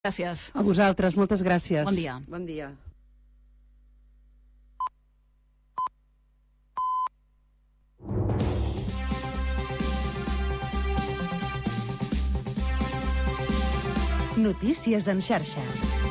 Gràcies. A vosaltres, moltes gràcies. Bon dia. Bon dia. Notícies en xarxa.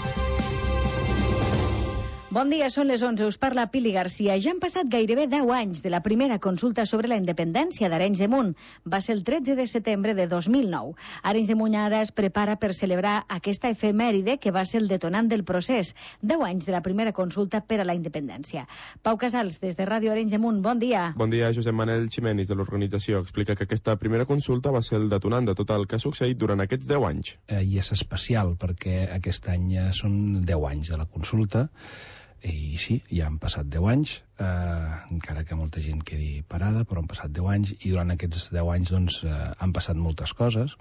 Bon dia, són les 11. Us parla Pili Garcia. Ja han passat gairebé 10 anys de la primera consulta sobre la independència d'Arenys de Munt. Va ser el 13 de setembre de 2009. Arenys de Munt ara es prepara per celebrar aquesta efemèride que va ser el detonant del procés. 10 anys de la primera consulta per a la independència. Pau Casals, des de Ràdio Arenys de Munt. Bon dia. Bon dia. Josep Manel Ximenis, de l'organització, explica que aquesta primera consulta va ser el detonant de tot el que ha succeït durant aquests 10 anys. I és especial perquè aquest any són 10 anys de la consulta. I sí, ja han passat 10 anys, encara que molta gent quedi parada, però han passat 10 anys, i durant aquests 10 anys doncs, han passat moltes coses,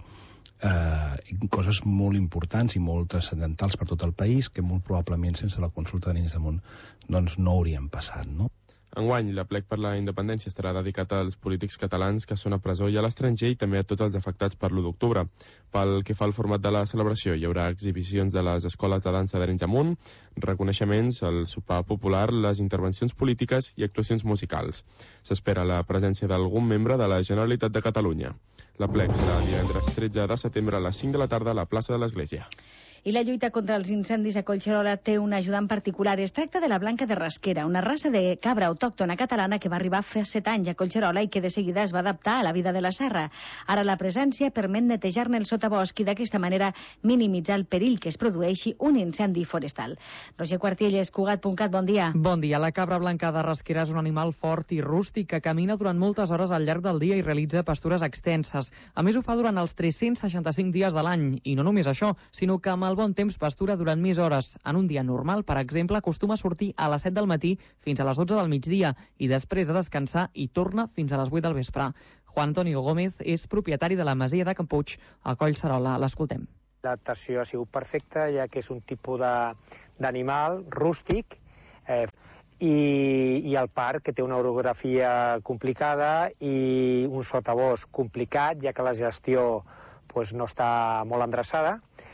coses molt importants i molt transcendentals per tot el país, que molt probablement sense la consulta d'Arenys de Munt doncs, no haurien passat, no? Enguany, l'Aplec per la Independència estarà dedicat als polítics catalans que són a presó i a l'estranger i també a tots els afectats per l'1 d'octubre. Pel que fa al format de la celebració, hi haurà exhibicions de les escoles de dansa d'Arenys de Munt, reconeixements, el sopar popular, les intervencions polítiques i actuacions musicals. S'espera la presència d'algun membre de la Generalitat de Catalunya. L'Aplec serà divendres 13 de setembre a les 5 de la tarda a la plaça de l'Església. I la lluita contra els incendis a Collserola té un ajudant particular. Es tracta de la Blanca de Rasquera, una raça de cabra autòctona catalana que va arribar fa 7 anys a Collserola i que de seguida es va adaptar a la vida de la serra. Ara la presència permet netejar-ne el sotabosc i d'aquesta manera minimitzar el perill que es produeixi un incendi forestal. Roger Quartielles, Cugat.cat, bon dia. Bon dia. La cabra blanca de Rasquera és un animal fort i rústic que camina durant moltes hores al llarg del dia i realitza pastures extenses. A més, ho fa durant els 365 dies de l'any. I no només això, sinó que amb el bon temps pastura durant més hores. En un dia normal, per exemple, acostuma a sortir a les 7 del matí fins a les 12 del migdia i després de descansar hi torna fins a les 8 del vespre. Juan Antonio Gómez és propietari de la masia de Campuig a Collserola. L'escoltem. L'adaptació ha sigut perfecta, ja que és un tipus d'animal rústic i el parc, que té una orografia complicada i un sotabosc complicat, ja que la gestió no està molt endreçada.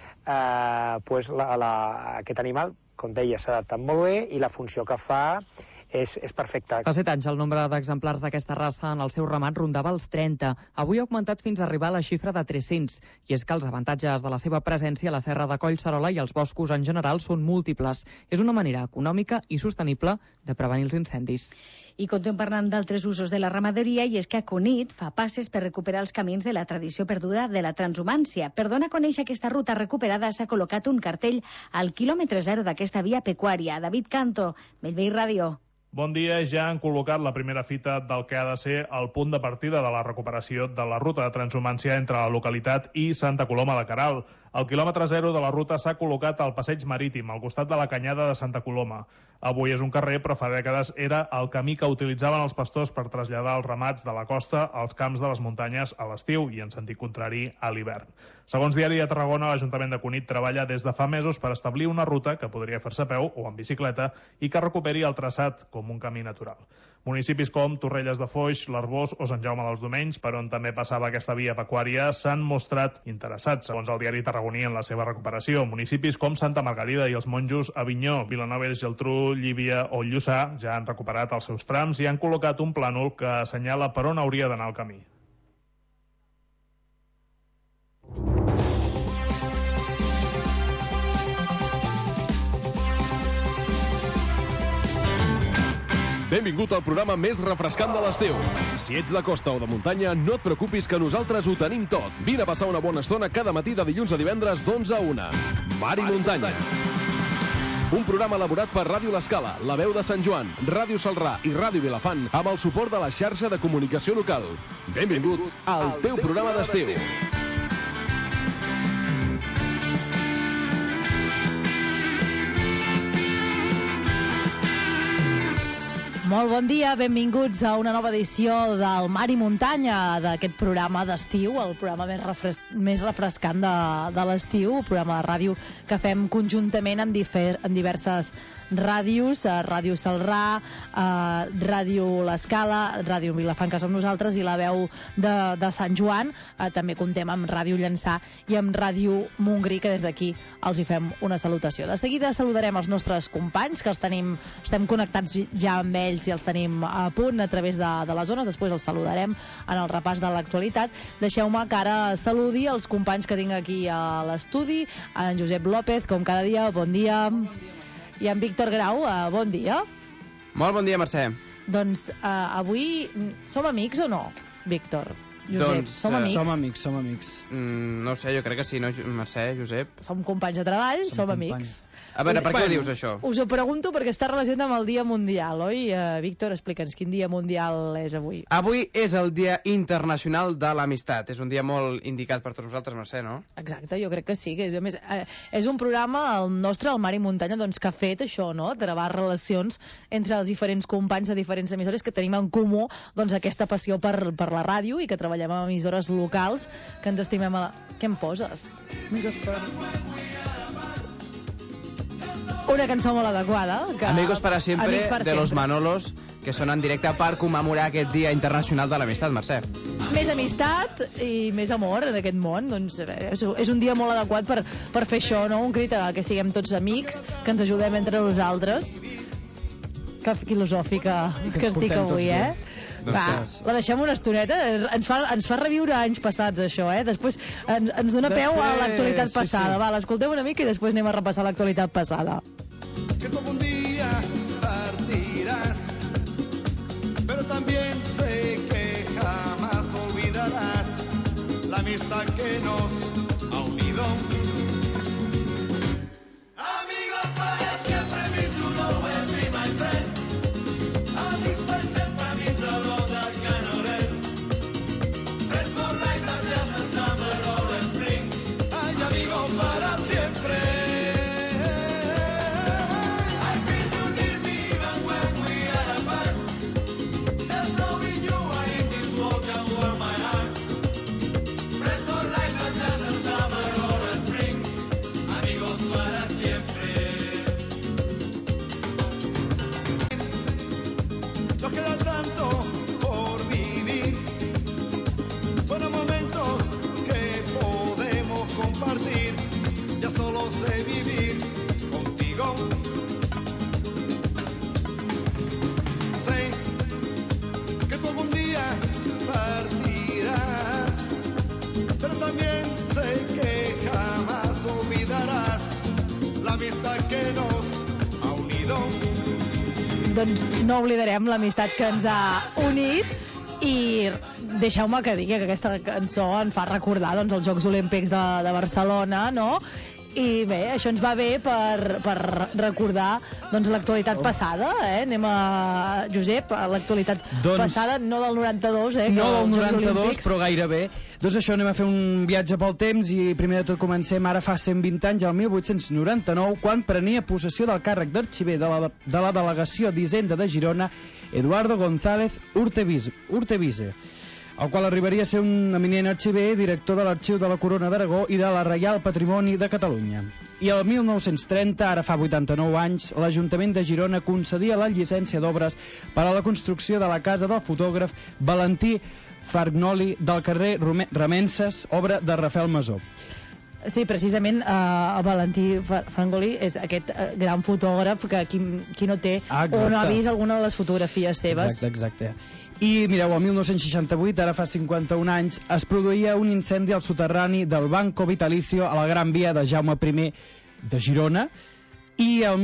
Aquest animal, com deia, s'ha adaptat molt bé i la funció que fa és perfecta. Fa 7 anys el nombre d'exemplars d'aquesta raça en el seu ramat rondava els 30. Avui ha augmentat fins a arribar a la xifra de 300. I és que els avantatges de la seva presència a la serra de Collserola i als boscos en general són múltiples. És una manera econòmica i sostenible de prevenir els incendis. I continuem parlant d'altres usos de la ramaderia, i és que Cunit fa passes per recuperar els camins de la tradició perduda de la transhumància. Per donar a conèixer aquesta ruta recuperada s'ha col·locat un cartell al quilòmetre 0 d'aquesta via pecuària. David Canto, Bellvei Ràdio. Bon dia. Ja han col·locat la primera fita del que ha de ser el punt de partida de la recuperació de la ruta de transhumància entre la localitat i Santa Coloma de Queralt. El quilòmetre 0 de la ruta s'ha col·locat al passeig marítim, al costat de la Canyada de Santa Coloma. Avui és un carrer, però fa dècades era el camí que utilitzaven els pastors per traslladar els ramats de la costa als camps de les muntanyes a l'estiu i en sentit contrari a l'hivern. Segons Diari de Tarragona, l'Ajuntament de Cunit treballa des de fa mesos per establir una ruta que podria fer-se a peu o en bicicleta i que recuperi el traçat com un camí natural. Municipis com Torrelles de Foix, l'Arboç o Sant Jaume dels Domenys, per on també passava aquesta via pecuària, s'han mostrat interessats, segons el Diari Tarragoní, en la seva recuperació. Municipis com Santa Margarida i els Monjos, Avinyó, Vilanova i Geltrú, Llívia o Lluçà ja han recuperat els seus trams i han col·locat un plànol que assenyala per on hauria d'anar el camí. Benvingut al programa més refrescant de l'estiu. Si ets de costa o de muntanya, no et preocupis que nosaltres ho tenim tot. Vine a passar una bona estona cada matí de dilluns a divendres d'11 a 1. Mar i muntanya. Un programa elaborat per Ràdio L'Escala, La Veu de Sant Joan, Ràdio Salrà i Ràdio Vilafant amb el suport de la xarxa de comunicació local. Benvingut al teu programa d'estiu. Molt bon dia, benvinguts a una nova edició del Mar i Muntanya, d'aquest programa d'estiu, el programa més refrescant de l'estiu, el programa de ràdio que fem conjuntament en diverses ràdios, Ràdio Celrà, Ràdio L'Escala, Ràdio Vilafant, que som nosaltres, i la veu de Sant Joan. També comptem amb Ràdio Llançà i amb Ràdio Montgrí, que des d'aquí els hi fem una salutació. De seguida saludarem els nostres companys, que estem connectats ja amb ells i els tenim a punt a través de les zones. Després els saludarem en el repàs de l'actualitat. Deixeu-me que ara saludi els companys que tinc aquí a l'estudi, en Josep López, com cada dia, bon dia. I en Víctor Grau, bon dia. Molt bon dia, Mercè. Doncs avui som amics o no, Víctor? Josep, doncs, som amics? Som amics. No sé, jo crec que sí, no, Mercè, Josep? Som companys de treball, som amics. A veure, per què ho dius, això? Us ho pregunto perquè està relacionat amb el Dia Mundial, oi? Víctor, explica'ns, quin Dia Mundial és avui? Avui és el Dia Internacional de l'Amistat. És un dia molt indicat per tots nosaltres, Mercè, no? Exacte, jo crec que sí. A més, és un programa, el nostre, el Mar i Muntanya, doncs, que ha fet això, no?, travar relacions entre els diferents companys de diferents emissores que tenim en comú doncs, aquesta passió per la ràdio i que treballem amb emissores locals, que ens estimem a la... Què em poses? Una cançó molt adequada. Amigos para siempre, de los Manolos, que són en directe per commemorar aquest Dia Internacional de l'Amistat, Mercè. Més amistat i més amor en aquest món. Doncs és un dia molt adequat per fer això, no? Un crit a que siguem tots amics, que ens ajudem entre nosaltres. Que filosòfica que estic avui, Va, la deixem una estoneta. Ens fa reviure anys passats, això, Després ens dona peu a l'actualitat passada. Va, l'escoltem una mica i després anem a repassar l'actualitat passada. Que todo un día partirás, pero también sé que jamás olvidarás la amistad que nos ha unido. Amigos para siempre, mi true love will be my friend. Amigos para siempre, mi true love that cannot end. Friends for life, not just the summer or the spring. Ay, amigos para siempre. Doncs no oblidarem l'amistat que ens ha unit i deixeu-me que digui que aquesta cançó em fa recordar doncs, els Jocs Olímpics de Barcelona, no? I bé, això ens va bé per recordar doncs, l'actualitat passada, Anem a, Josep, a l'actualitat passada, no del 92, No del 92, però gairebé. Doncs això, anem a fer un viatge pel temps i primer de tot comencem ara fa 120 anys, el 1899, quan prenia possessió del càrrec d'arxiver de la delegació d'Hisenda de Girona, Eduardo González Urtebise, el qual arribaria a ser un eminent arxiver, director de l'Arxiu de la Corona d'Aragó i de la Reial Patrimoni de Catalunya. I el 1930, ara fa 89 anys, l'Ajuntament de Girona concedia la llicència d'obres per a la construcció de la casa del fotògraf Valentí Fargnoli del carrer Remences, obra de Rafael Masó. Sí, precisament Valentí Fargnoli és aquest gran fotògraf que qui no té o no ha vist alguna de les fotografies seves. Exacte. I mireu, el 1968, ara fa 51 anys, es produïa un incendi al soterrani del Banco Vitalicio a la Gran Via de Jaume I de Girona, i el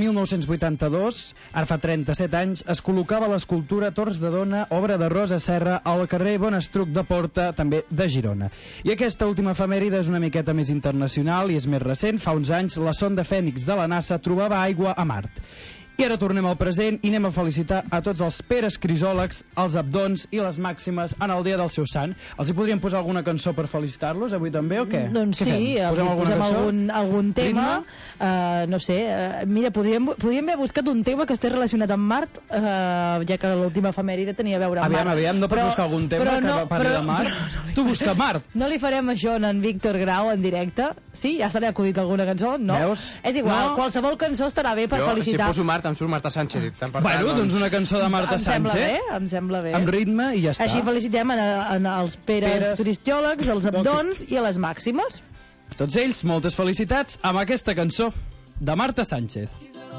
1982, ara fa 37 anys, es col·locava l'escultura Torns de Dona, obra de Rosa Serra, al carrer Bonestruc de Porta, també de Girona. I aquesta última efemèride és una miqueta més internacional i és més recent. Fa uns anys, la sonda Fènix de la NASA trobava aigua a Mart. I ara tornem al present i anem a felicitar a tots els Peres crisòlegs, els Abdons i les Màximes en el dia del seu sant. Els hi podríem posar alguna cançó per felicitar-los avui també o què? Doncs sí, posem algun tema. No sé, mira, podríem haver buscat un tema que estés relacionat amb Mart, ja que l'última efemèride tenia a veure amb Mart. Aviam, no pots buscar algun tema que parli de Mart? Tu busca Mart. No li farem això en Víctor Grau en directe? Sí? Ja se li ha acudit alguna cançó? No? Veus? És igual, qualsevol cançó estarà bé per felicitar. Si poso Mart em surt Marta Sánchez. Bueno, doncs una cançó de Marta Sánchez. Em sembla bé. Amb ritme i ja està. Així felicitem els Peres cristiòlegs, els Abdons i a les Màximes. A tots ells, moltes felicitats amb aquesta cançó de Marta Sánchez.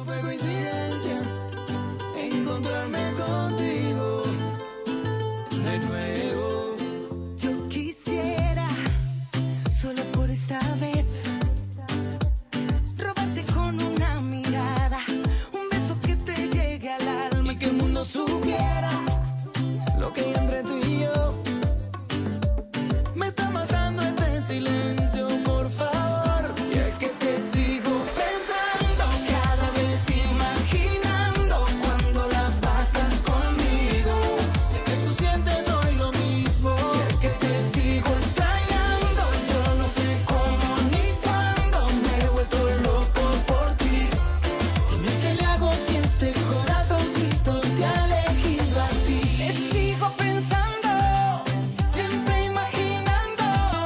Supiera lo que hay entre tú y yo. Me está matando este silencio, por favor. Y es que te sigo pensando, cada vez imaginando cuando la pasas conmigo. Sé que tú sientes hoy lo mismo. Y es que te sigo extrañando, yo no sé cómo ni cuándo. Me he vuelto loco por ti. Dime qué le hago si este corazoncito te ha elegido a ti. Te sigo pensando, siempre imaginando.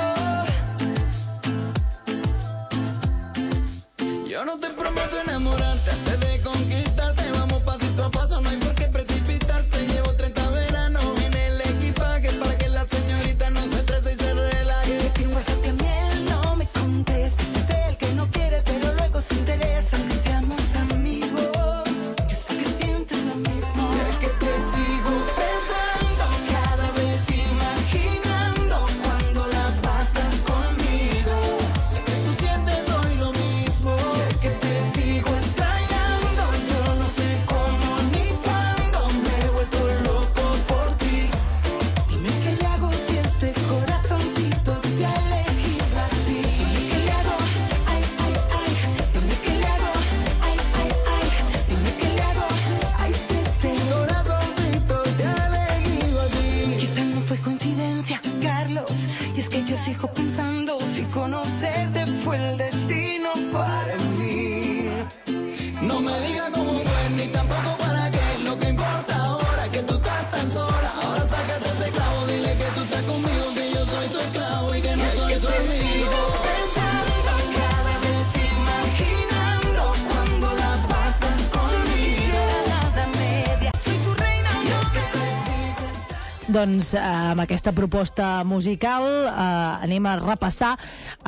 Yo no te prometo enamorarte antes de conquistarte. Vamos pasito a paso, no hay por qué precipitarse. Llevo 30 veranos en el equipaje para que la señorita no se estrese y se relaje. Le tiro un WhatsApp que a mí él no me contesta. Es el que no quiere pero luego se interesa. Aunque seamos amigos, yo sé que sientes lo mismo. Es que te sigo pensando, cada vez imaginando cuando la pasas conmigo. Sé que tú sientes hoy lo mismo. Es que te sigo extrañando, yo no sé cómo ni cuándo. Me he vuelto loco por ti. Dime qué le hago si este corazoncito te ha elegido a ti. Dime qué le hago, ay, ay, ay. Dime qué le hago, ay, ay, ay. Dime qué le hago, ay, si este corazoncito te ha elegido a ti. Quizá no fue coincidencia, Carlos. Y es que yo sigo pensando si conocerte fue el destino para mí. No me digas cómo fue, ni tampoco para qué. Lo que importa ahora es que tú estás tan sola. Ahora sácate ese clavo, dile que tú estás conmigo, que yo soy tu esclavo y que no soy tu amigo. Pensando, cada vez imaginando cuando la pasas conmigo. Nada media, soy tu reina, yo que te sigo. Doncs amb aquesta proposta musical anem a repassar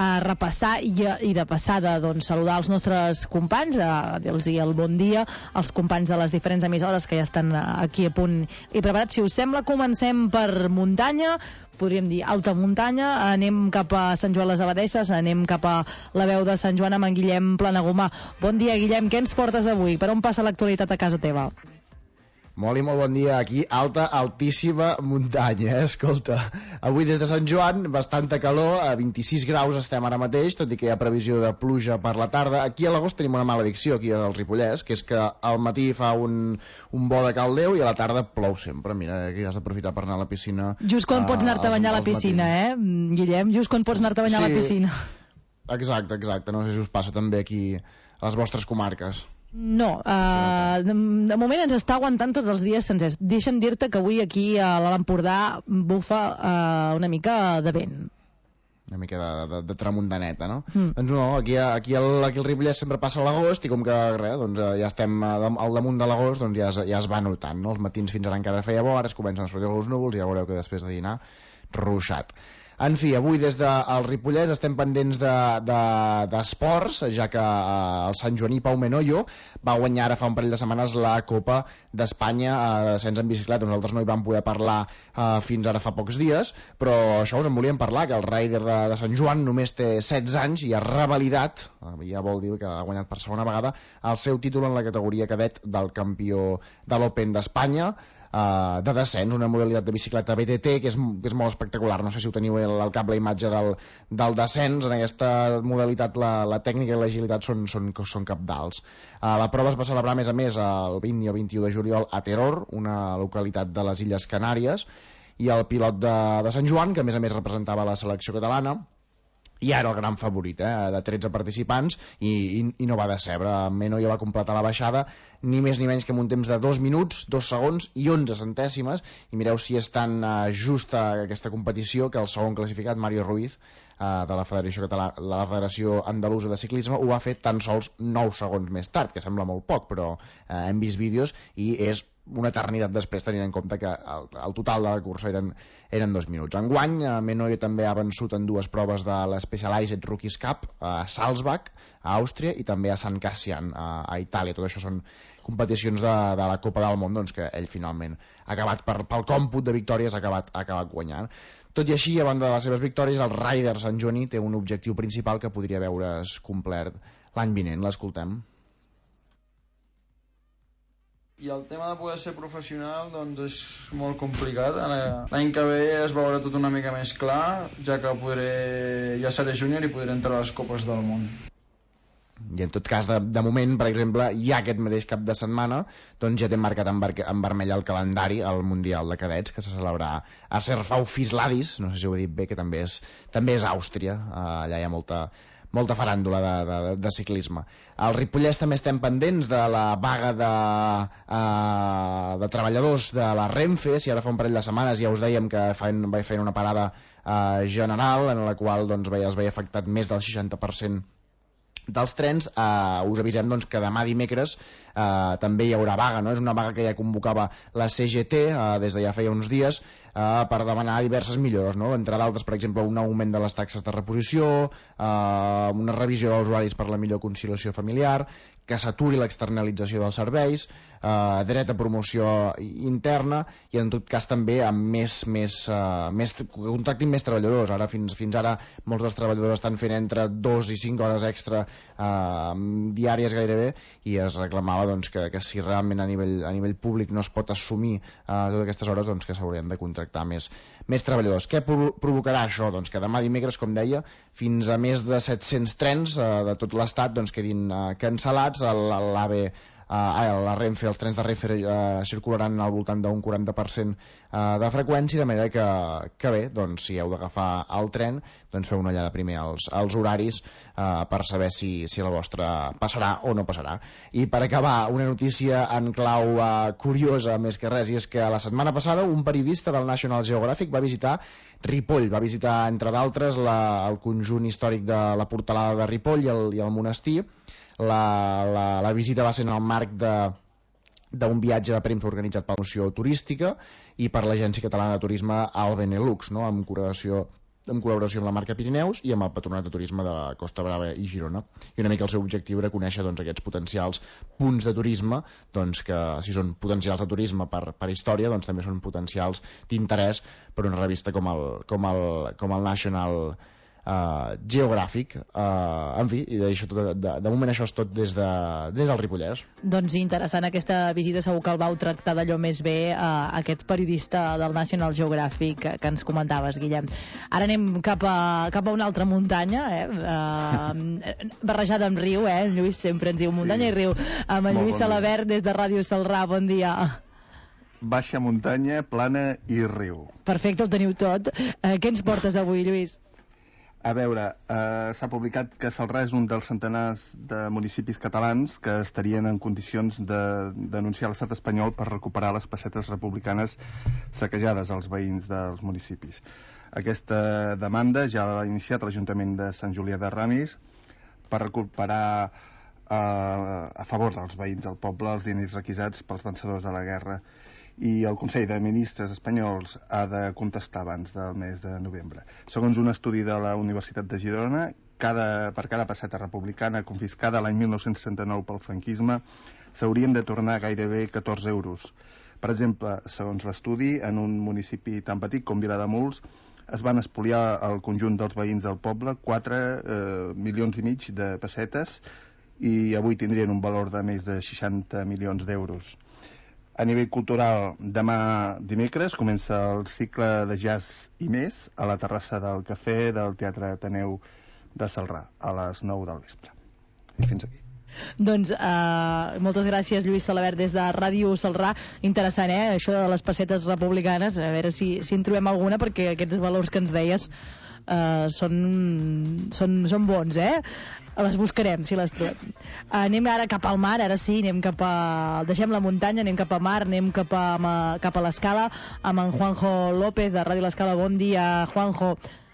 i de passada doncs, saludar els nostres companys, dir-los el bon dia als companys de les diferents emissores que ja estan aquí a punt i preparats. Si us sembla, comencem per muntanya, podríem dir alta muntanya, anem cap a Sant Joan les Abadesses, anem cap a la veu de Sant Joan amb en Guillem Planagumà. Bon dia, Guillem, què ens portes avui? Per on passa l'actualitat a casa teva? Molt i molt bon dia, aquí altíssima muntanya, escolta. Avui des de Sant Joan, bastanta calor, a 26 graus estem ara mateix, tot i que hi ha previsió de pluja per la tarda. Aquí a l'agost tenim una maledicció, aquí al Ripollès, que és que al matí fa un bo de caldeu i a la tarda plou sempre. Mira, aquí has d'aprofitar per anar a la piscina. Just quan pots anar-te a banyar a la piscina, Guillem? Just quan pots anar-te a banyar a la piscina. Exacte. No sé si us passa també aquí a les vostres comarques. No, de moment ens està aguantant tots els dies sencers. Deixa'm dir-te que avui aquí a l'Alt Empordà bufa una mica de vent. Una mica de tramuntaneta, no? Doncs no, aquí al Ripollès sempre passa l'agost i com que doncs, ja estem al damunt de l'agost, doncs ja es va notant, no? Els matins fins ara encara feia bo, ara es comencen a sortir els núvols i ja veureu que després de dinar, ruixat. En fi, avui des del Ripollès estem pendents d'esports, ja que el santjoaní Pau Menoyo va guanyar ara fa un parell de setmanes la Copa d'Espanya a descens en bicicleta. Nosaltres no hi vam poder parlar fins ara fa pocs dies, però això us en volíem parlar, que el rider de Sant Joan només té 16 anys i ha revalidat, ja vol dir que ha guanyat per segona vegada, el seu títol en la categoria cadet del campió de l'Open d'Espanya. de descens, una modalitat de bicicleta BTT que és molt espectacular. No sé si ho teniu al cap, la imatge del descens. En aquesta modalitat la tècnica i l'agilitat són cabdals. La prova es va celebrar a més el 20 i el 21 de juliol a Teror, una localitat de les Illes Canàries, i el pilot de Sant Joan, que a més representava la selecció catalana, i ara el gran favorit, de 13 participants, i no va decebre. Menoyo va completar la baixada ni més ni menys que amb un temps de 2 minuts, 2 segons i 11 centèsimes, i mireu si és tan justa aquesta competició que el segon classificat, Mario Ruiz, de la Federació Andalusa de Ciclisme, ho va fer tan sols 9 segons més tard, que sembla molt poc, però hem vist vídeos i és una eternitat després, tenint en compte que el total de la cursa eren 2 minuts. Enguany, Menoyo també ha vençut en 2 proves de l'Specialized Rookies Cup, a Salzburg, a Àustria, i també a Sant Cassian, a Itàlia. Tot això són competicions de la Copa del Món, doncs, que ell finalment ha acabat, pel còmput de victòries, ha acabat guanyant. Tot i així, a banda de les seves victòries, el Ryder Sant Joaní té un objectiu principal que podria veure's complert l'any vinent. L'escoltem. I el tema de poder ser professional doncs és molt complicat. L'any que ve es veurà tot una mica més clar, ja que ja seré júnior i podré entrar a les Copes del Món. I en tot cas, de moment, per exemple, ja aquest mateix cap de setmana doncs ja té marcat en vermell el calendari al Mundial de Cadets, que se celebrarà a Serfau-Fisladis, no sé si ho he dit bé, que també és Àustria. Allà hi ha molta faràndula de ciclisme. Al Ripollès també estem pendents de la vaga de treballadors de la Renfe. Si ara fa un parell de setmanes ja us dèiem que va fer una parada general en la qual doncs, es veia afectat més del 60% dels trens. Us avisem doncs, que demà dimecres també hi haurà vaga, no? És una vaga que ja convocava la CGT des de ja feia uns dies per demanar diverses millores, no? Entre d'altres, per exemple, un augment de les taxes de reposició, una revisió dels horaris per la millor conciliació familiar, que s'aturi l'externalització dels serveis, dret a promoció interna, i en tot cas també amb que contractin més treballadors. Ara fins ara molts dels treballadors estan fent entre 2 i 5 hores extra diàries gairebé, i es reclamava doncs, que si realment a nivell públic no es pot assumir totes aquestes hores, doncs, que s'haurien de contractar més treballadors. Què provocarà això? Doncs que demà dimecres, com deia, fins a més de 700 trens de tot l'estat doncs, quedin cancel·lats. La Renfe, els trens de Renfe circularan al voltant d'un 40% de freqüència, de manera que bé, doncs, si heu d'agafar el tren, doncs feu una ullada primer als horaris per saber si la vostra passarà o no passarà. I per acabar, una notícia en clau curiosa més que res, i és que la setmana passada un periodista del National Geographic va visitar Ripoll, va visitar entre d'altres el conjunt històric de la Portalada de Ripoll i el monestir. La visita va ser en el marc d'un viatge de premsa organitzat per la Moció Turística i per l'Agència Catalana de Turisme al Benelux, no? en col·laboració amb la marca Pirineus i amb el Patronat de Turisme de la Costa Brava i Girona. I una mica el seu objectiu era conèixer doncs, aquests potencials punts de turisme, doncs, que si són potencials de turisme per història, doncs també són potencials d'interès per una revista com el National Geogràfic. En fi, i de moment això és tot des del Ripollès. Doncs interessant aquesta visita, segur que el vau tractar d'allò més bé aquest periodista del National Geographic que ens comentaves, Guillem. Ara anem cap a una altra muntanya, barrejada amb riu, en Lluís sempre ens diu muntanya i riu, amb en Lluís Salabert des de Ràdio Salrà. Bon dia. Baixa muntanya, plana i riu. Perfecte, ho teniu tot. Què ens portes avui, Lluís? A veure, s'ha publicat que Salrà és un dels centenars de municipis catalans que estarien en condicions de denunciar l'estat espanyol per recuperar les pessetes republicanes saquejades als veïns dels municipis. Aquesta demanda ja l'ha iniciat l'Ajuntament de Sant Julià de Ramis per recuperar a favor dels veïns del poble els diners requisats pels vencedors de la guerra, i el Consell de Ministres espanyols ha de contestar abans del mes de novembre. Segons un estudi de la Universitat de Girona, per cada pesseta republicana confiscada l'any 1969 pel franquisme s'haurien de tornar gairebé 14 euros. Per exemple, segons l'estudi, en un municipi tan petit com Vilademuls es van espoliar el conjunt dels veïns del poble 4,5 milions de pessetes, i avui tindrien un valor de més de 60 milions d'euros. A nivell cultural, demà dimecres comença el cicle de jazz i més a la terrassa del Cafè del Teatre Ateneu de Celrà a les 9 del vespre. I fins aquí. Doncs moltes gràcies, Lluís Salabert, des de Ràdio Celrà. Interessant, això de les pessetes republicanes, a veure si en trobem alguna, perquè aquests valors que ens deies són bons, les buscarem si les trobem. Anem ara cap al mar, ara sí, deixem la muntanya, anem cap al mar, anem cap a l'Escala amb en Juanjo López de Ràdio L'Escala. Bon dia, Juanjo.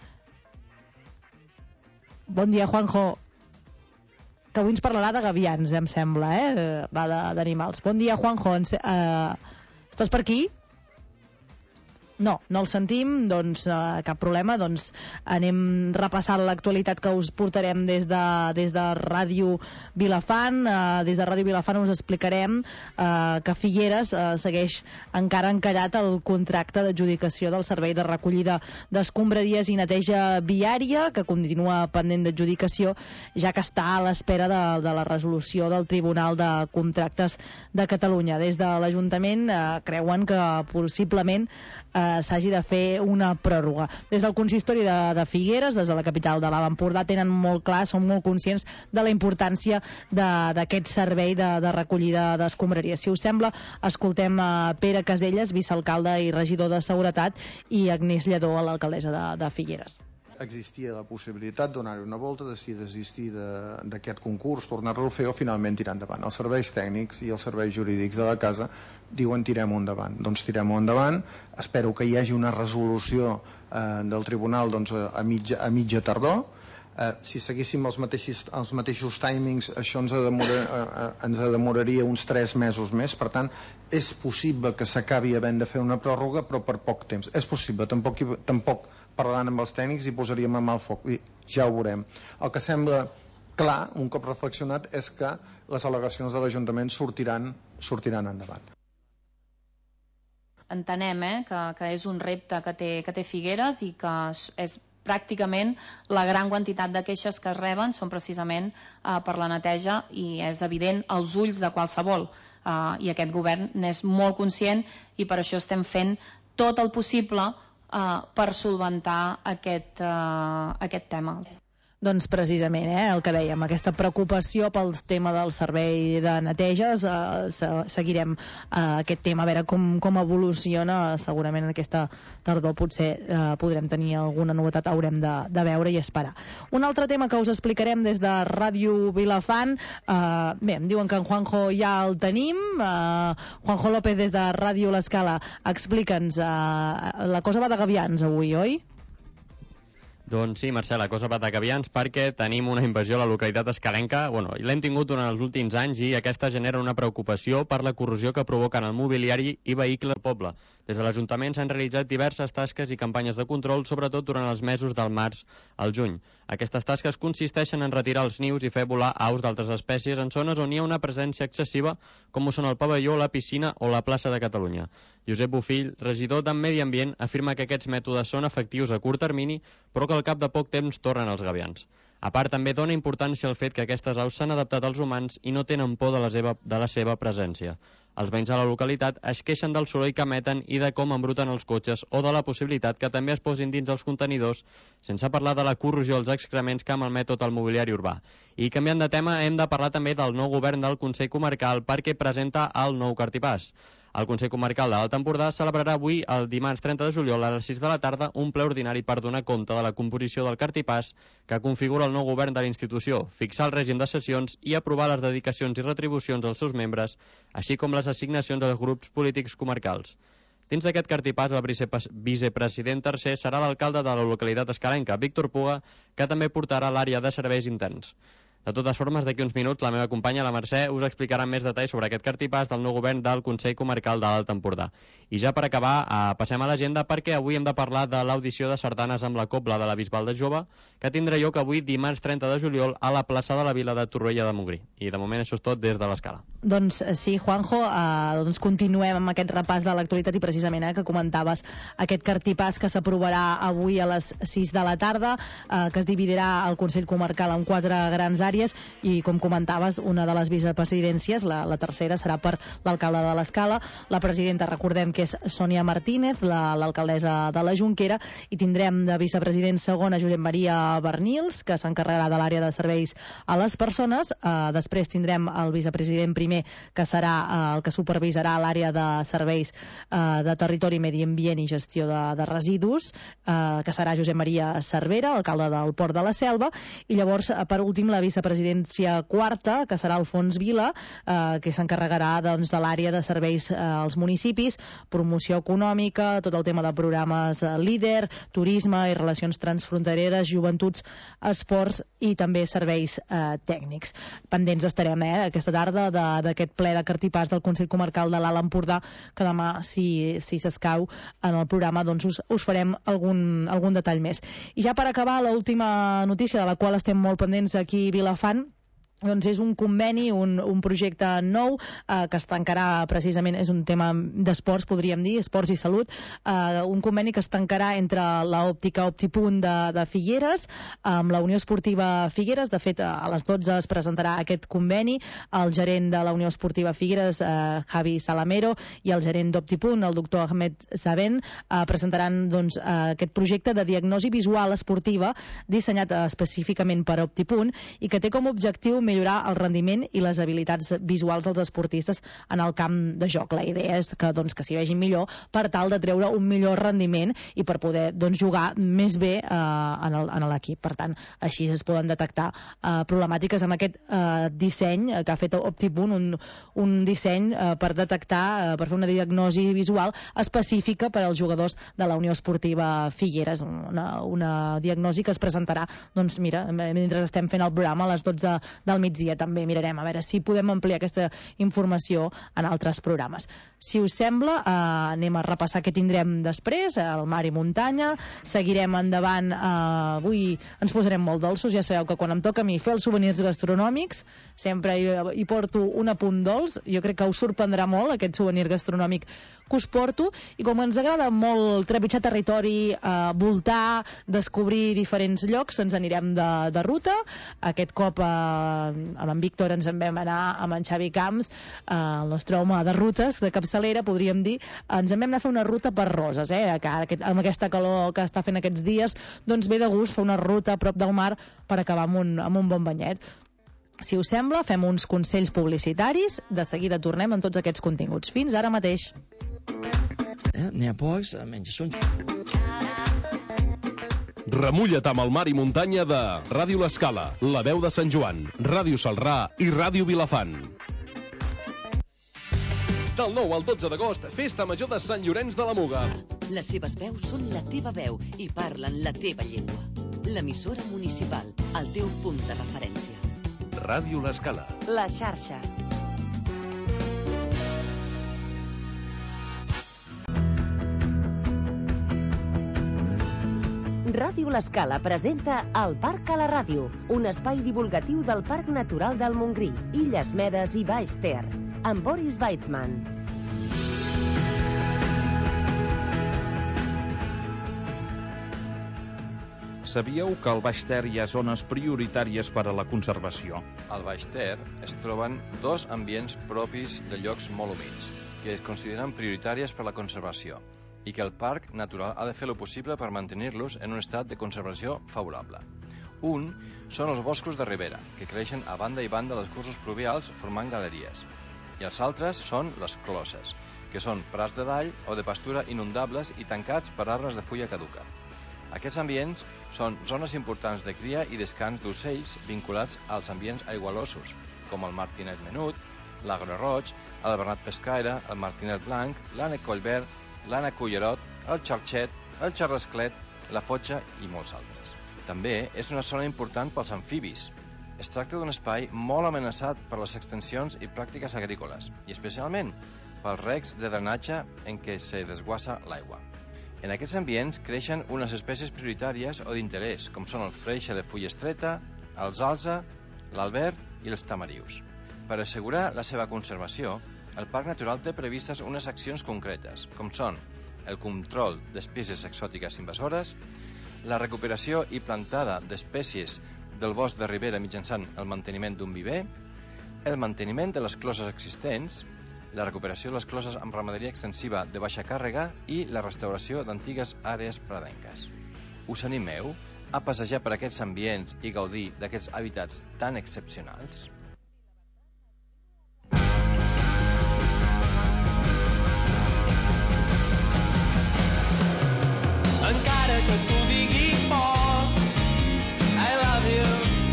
Bon dia, Juanjo, que avui ens parlarà de gavians, em sembla, va d'animals. Bon dia, Juanjo, estàs per aquí? No el sentim, doncs cap problema, doncs anem repassant l'actualitat que us portarem des de Ràdio Vilafant. Des de Ràdio Vilafant us explicarem que Figueres segueix encara encallat el contracte d'adjudicació del servei de recollida d'escombraries i neteja viària, que continua pendent d'adjudicació, ja que està a l'espera de la resolució del Tribunal de Contractes de Catalunya. Des de l'Ajuntament creuen que possiblement s'hagi de fer una pròrroga. Des del consistori de Figueres, des de la capital de l'Alt Empordà, tenen molt clar, són molt conscients de la importància d'aquest servei de recollida d'escombraries. Si us sembla, escoltem Pere Caselles, vicealcalde i regidor de Seguretat, i Agnès Lledó, l'alcaldessa de Figueres. Existia la possibilitat de donar-hi una volta, de si desistir d'aquest concurs, tornar-lo a fer o finalment tirar endavant. Els serveis tècnics i els serveis jurídics de la casa diuen tirem-ho endavant. Doncs tirem-ho endavant. Espero que hi hagi una resolució del tribunal a mitja tardor. Si seguíssim els mateixos timings, això ens demoraria uns 3 mesos més. Per tant, és possible que s'acabi havent de fer una pròrroga, però per poc temps. És possible, tampoc parlant amb els tècnics i posaríem a mà al foc. Ja ho veurem. El que sembla clar, un cop reflexionat, és que les al·legacions de l'Ajuntament sortiran endavant. Entenem que és un repte que té Figueres i que és pràcticament la gran quantitat de queixes que es reben són precisament per la neteja, i és evident als ulls de qualsevol, i aquest govern n'és molt conscient, i per això estem fent tot el possible per solventar aquest tema. Doncs precisament, el que dèiem, aquesta preocupació pel tema del servei de neteges, seguirem aquest tema, a veure com evoluciona. Segurament aquesta tardor potser podrem tenir alguna novetat, haurem de veure i esperar. Un altre tema que us explicarem des de Ràdio Vilafant, bé, em diuen que en Juanjo ja el tenim. Juanjo López, des de Ràdio L'Escala, explica'ns, la cosa va de gavians avui, oi? Doncs sí, Mercè, la cosa va de gavians perquè tenim una invasió a la localitat escalenca. L'hem tingut durant els últims anys i aquesta genera una preocupació per la corrosió que provoquen el mobiliari i vehicles del poble. Des de l'Ajuntament s'han realitzat diverses tasques i campanyes de control, sobretot durant els mesos del març al juny. Aquestes tasques consisteixen en retirar els nius i fer volar aus d'altres espècies en zones on hi ha una presència excessiva, com ho són el pavelló, la piscina o la plaça de Catalunya. Josep Bofill, regidor de Medi Ambient, afirma que aquests mètodes són efectius a curt termini, però que al cap de poc temps tornen els gavians. A part, també dona importància al fet que aquestes aus s'han adaptat als humans i no tenen por de la seva presència. Els veïns de la localitat es queixen del soroll que emeten i de com embruten els cotxes o de la possibilitat que també es posin dins els contenidors, sense parlar de la corrosió als excrements que malmet tot el mobiliari urbà. I canviant de tema, hem de parlar també del nou govern del Consell Comarcal perquè presenta el nou cartipàs. El Consell Comarcal de l'Alt Empordà celebrarà avui, el dimarts 30 de juliol, a les 6 de la tarda, un ple ordinari per donar compte de la composició del cartipàs que configura el nou govern de la institució, fixar el règim de sessions i aprovar les dedicacions i retribucions als seus membres, així com les assignacions als grups polítics comarcals. Dins d'aquest cartipàs, el vicepresident tercer serà l'alcalde de la localitat escalenca, Víctor Puga, que també portarà l'àrea de serveis interns. De totes formes, d'aquí uns minuts, la meva companya, la Mercè, us explicarà més detalls sobre aquest cartipàs del nou govern del Consell Comarcal de l'Alt Empordà. I ja per acabar, passem a l'agenda perquè avui hem de parlar de l'audició de sardanes amb la Cobla de la Bisbal de Jove, que tindrà lloc avui dimarts 30 de juliol a la plaça de la Vila de Torroella de Montgrí. I de moment això és tot des de l'Escala. Doncs sí, Juanjo, doncs continuem amb aquest repàs de l'actualitat i precisament que comentaves aquest cartipàs que s'aprovarà avui a les 6 de la tarda, que es dividirà el Consell Comarcal en 4 grans àrees. secretàries i, com comentaves, una de les vicepresidències, la tercera, serà per l'alcalde de l'Escala. La presidenta, recordem que és Sònia Martínez, l'alcaldessa de la Jonquera, i tindrem de vicepresident segona Josep Maria Bernils, que s'encarregarà de l'àrea de serveis a les persones. Després tindrem el vicepresident primer, que serà el que supervisarà l'àrea de serveis de territori, medi ambient i gestió de residus, que serà Josep Maria Cervera, alcalde del Port de la Selva, i llavors, per últim, la vicepresidència quarta, que serà Alfons Vila, que s'encarregarà doncs, de l'àrea de serveis als municipis, promoció econòmica, tot el tema de programes líder, turisme i relacions transfrontereres, joventuts, esports i també serveis tècnics. Pendents estarem aquesta tarda d'aquest ple de cartipàs del Consell Comarcal de l'Alt Empordà, que demà, si s'escau en el programa, doncs us farem algun detall més. I ja per acabar, l'última notícia de la qual estem molt pendents aquí a Vilafant, doncs és un conveni, un projecte nou que es tancarà precisament, és un tema d'esports, podríem dir, esports i salut, un conveni que es tancarà entre l'òptica Optipunt de Figueres amb la Unió Esportiva Figueres. De fet, a les 12 es presentarà aquest conveni. El gerent de la Unió Esportiva Figueres, Javi Salamero, i el gerent d'Optipunt, el doctor Ahmed Saben, presentaran doncs, aquest projecte de diagnosi visual esportiva dissenyat específicament per Optipunt i que té com a objectiu millorar el rendiment i les habilitats visuals dels esportistes en el camp de joc. La idea és que s'hi vegin millor per tal de treure un millor rendiment i per poder jugar més bé en l'equip. Per tant, així es poden detectar problemàtiques amb aquest disseny que ha fet Optipunt, un disseny per detectar, per fer una diagnosi visual específica per als jugadors de la Unió Esportiva Figueres. Una diagnosi que es presentarà, doncs mira, mentre estem fent el programa a les 12 del migdia. També mirarem a veure si podem ampliar aquesta informació en altres programes. Si us sembla, anem a repassar què tindrem després, el Mar i Muntanya, seguirem endavant. Avui ens posarem molt dolços, ja sabeu que quan em toca a mi fer els souvenirs gastronòmics sempre hi porto un apunt dolç. Jo crec que us sorprendrà molt aquest souvenir gastronòmic que us porto, i com ens agrada molt trepitjar territori, voltar, descobrir diferents llocs, ens anirem de ruta. Aquest cop amb en Víctor ens en vam anar amb en Xavi Camps, el nostre home de rutes, de capçalera, podríem dir. Ens en vam anar a fer una ruta per Roses, que amb aquesta calor que està fent aquests dies, doncs ve de gust fer una ruta a prop del mar per acabar amb un bon banyet. Si us sembla, fem uns consells publicitaris, de seguida tornem amb tots aquests continguts. Fins ara mateix. N'hi ha pocs, menys són... Remulla't amb el Mar i Muntanya de Ràdio L'Escala, La Veu de Sant Joan, Ràdio Salrà i Ràdio Vilafant. Del 9 al 12 d'agost, Festa Major de Sant Llorenç de la Muga. Les seves veus són la teva veu i parlen la teva llengua. L'emissora municipal, el teu punt de referència. Ràdio L'Escala. La xarxa. Ràdio L'Escala presenta El Parc a la Ràdio, un espai divulgatiu del Parc Natural del Montgrí, Illes Medes i Baix Ter, amb Boris Weitzman. Sabíeu que al Baix Ter hi ha zones prioritàries per a la conservació? Al Baix Ter es troben dos ambients propis de llocs molt humits, que es consideren prioritàries per a la conservació, i que el Parc Natural ha de fer el possible per mantenir-los en un estat de conservació favorable. Un són els boscos de ribera, que creixen a banda i banda dels cursos pluvials formant galeries. I els altres són les closes, que són prats de dall o de pastura inundables i tancats per arbres de fulla caduca. Aquests ambients són zones importants de cria i descans d'ocells vinculats als ambients aigualosos, com el martinet menut, l'agre roig, el bernat pescaire, el martinet blanc, l'ànec collverd, l'ànec cullerot, el xarxet, el xarrasclet, la fotxa i molts altres. També és una zona important pels amfibis. Es tracta d'un espai molt amenaçat per les extensions i pràctiques agrícoles, i especialment pels recs de drenatge en què se desguassa l'aigua. En aquests ambients creixen unes espècies prioritàries o d'interès, com són el freixe de fulla estreta, el zalza, l'albert i els tamarius. Per assegurar la seva conservació, el Parc Natural té previstes unes accions concretes, com són el control d'espècies exòtiques invasores, la recuperació i plantada d'espècies del bosc de ribera mitjançant el manteniment d'un viver, el manteniment de les closes existents, la recuperació de les closes amb ramaderia extensiva de baixa càrrega i la restauració d'antigues àrees pradenques. Us animeu a passejar per aquests ambients i gaudir d'aquests hàbitats tan excepcionals? Encara que t'ho digui poc, I love you,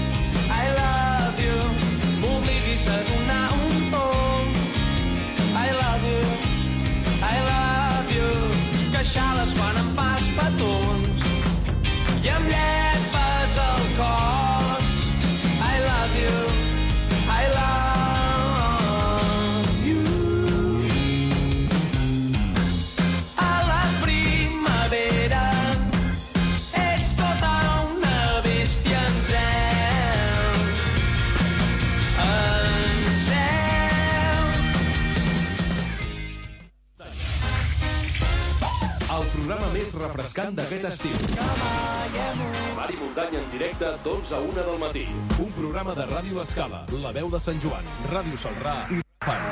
m'obliguis a donar un tomb, I love you, queixades fan en pas petons i amb llepes al cos, I love you, a la primavera ets tota una bèstia en zel, El programa més refrescant d'aquest estiu. Mari Muntanya en directe d'11 a 1 del matí. Un programa de Ràdio Escala, La Veu de Sant Joan, Ràdio Salrà i Fan.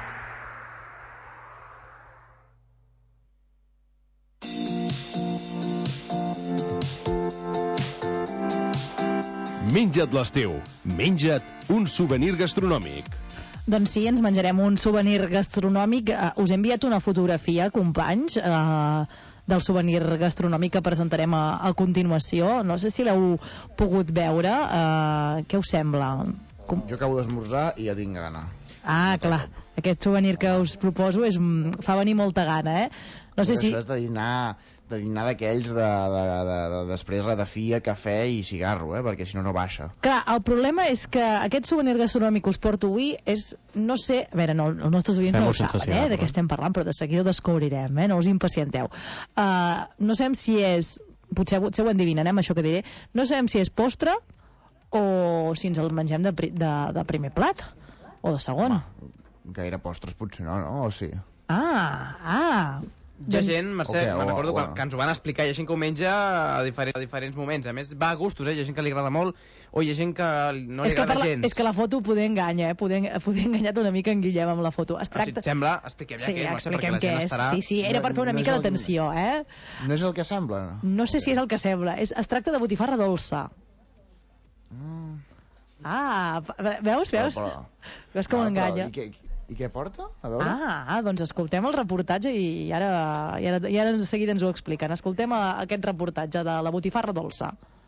Menja't l'estiu. Menja't un souvenir gastronòmic. Doncs sí, ens menjarem un souvenir gastronòmic. Us he enviat una fotografia, companys, del souvenir gastronòmic que presentarem a continuació. No sé si l'heu pogut veure. Què us sembla? Jo acabo d'esmorzar i ja tinc gana. Ah, clar. Aquest souvenir que us proposo fa venir molta gana, eh? No sé si... Això és de dinar d'aquells després ratafia, cafè i cigarro, perquè si no, no baixa. Clar, el problema és que aquest souvenir gastronòmic que us porto avui és, no sé, a veure, no, els nostres oients no ho saben, de què estem parlant, però de seguida ho descobrirem, no us impacienteu. No sabem si és, potser ho endevinen, amb això que diré, no sabem si és postre o si ens el mengem de primer plat o de segon. Gaire postres potser no, o sí? Hi ha gent, Mercè, me'n recordo que ens ho van explicar, hi ha gent que ho menja a diferents moments. A més, va a gustos, hi ha gent que li agrada molt o hi ha gent que no li agrada gens. És que la foto poder enganya, poder enganyat una mica en Guillem amb la foto. Si et sembla, expliquem ja què és, Mercè, perquè la gent estarà... Sí, era per fer una mica d'atenció, eh? No és el que sembla? No sé si és el que sembla. Es tracta de botifarra dolça. Veus? Veus com enganya? I què porta? A veure. Doncs escoltem el reportatge i ara de seguida ens ho expliquen. Escoltem aquest reportatge de la botifarra dolça.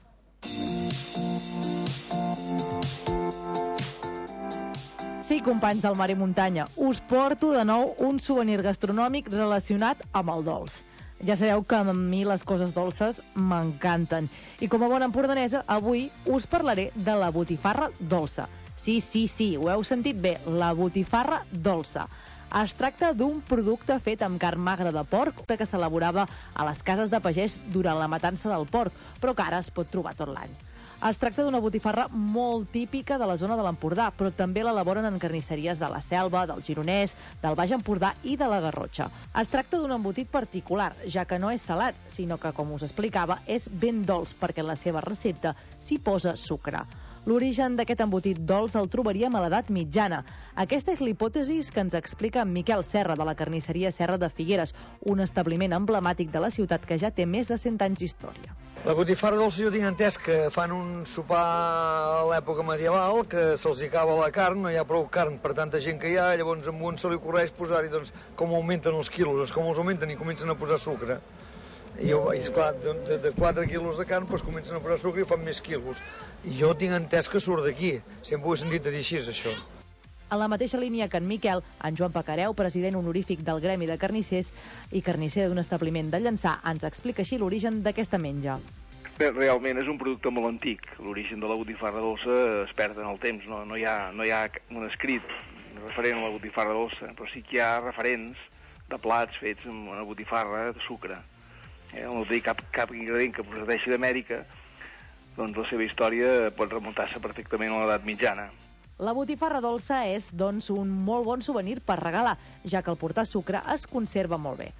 Sí, companys del Mar i Muntanya, us porto de nou un souvenir gastronòmic relacionat amb el dolç. Ja sabeu que a mi les coses dolces m'encanten. I com a bona empordanesa, avui us parlaré de la botifarra dolça. Sí, ho heu sentit bé, la botifarra dolça. Es tracta d'un producte fet amb carn magra de porc que s'elaborava a les cases de pagès durant la matança del porc, però que ara es pot trobar tot l'any. Es tracta d'una botifarra molt típica de la zona de l'Empordà, però també l'elaboren en carnisseries de la Selva, del Gironès, del Baix Empordà i de la Garrotxa. Es tracta d'un embotit particular, ja que no és salat, sinó que, com us explicava, és ben dolç, perquè en la seva recepta s'hi posa sucre. L'origen d'aquest embotit dolç el trobaríem a l'edat mitjana. Aquesta és l'hipòtesi que ens explica Miquel Serra, de la carnisseria Serra de Figueres, un establiment emblemàtic de la ciutat que ja té més de 100 anys d'història. La botifarra dolça jo tinc entès que fan un sopar a l'època medieval, que se'ls acaba la carn, no hi ha prou carn per tanta gent que hi ha, llavors amb un se li correix posar-hi, doncs, com augmenten els quilos, com els augmenten i comencen a posar sucre. I esclar, de 4 quilos de carn doncs comencen a posar sucre i fan més quilos. I jo tinc entès que surt d'aquí, sempre ho he sentit a dir així, això. En la mateixa línia que en Miquel, en Joan Pacareu, president honorífic del Gremi de Carnissers i carnisser d'un establiment de Llançà, ens explica així l'origen d'aquesta menja. Realment és un producte molt antic. L'origen de la botifarra dolça es perd en el temps, no hi ha un escrit referent a la botifarra dolça, però sí que hi ha referents de plats fets amb una botifarra de sucre. No té cap ingredient que procedeixi d'Amèrica, doncs la seva història pot remuntar-se perfectament a l'edat mitjana. La botifarra dolça és, doncs, un molt bon souvenir per regalar, ja que al portar sucre es conserva molt bé.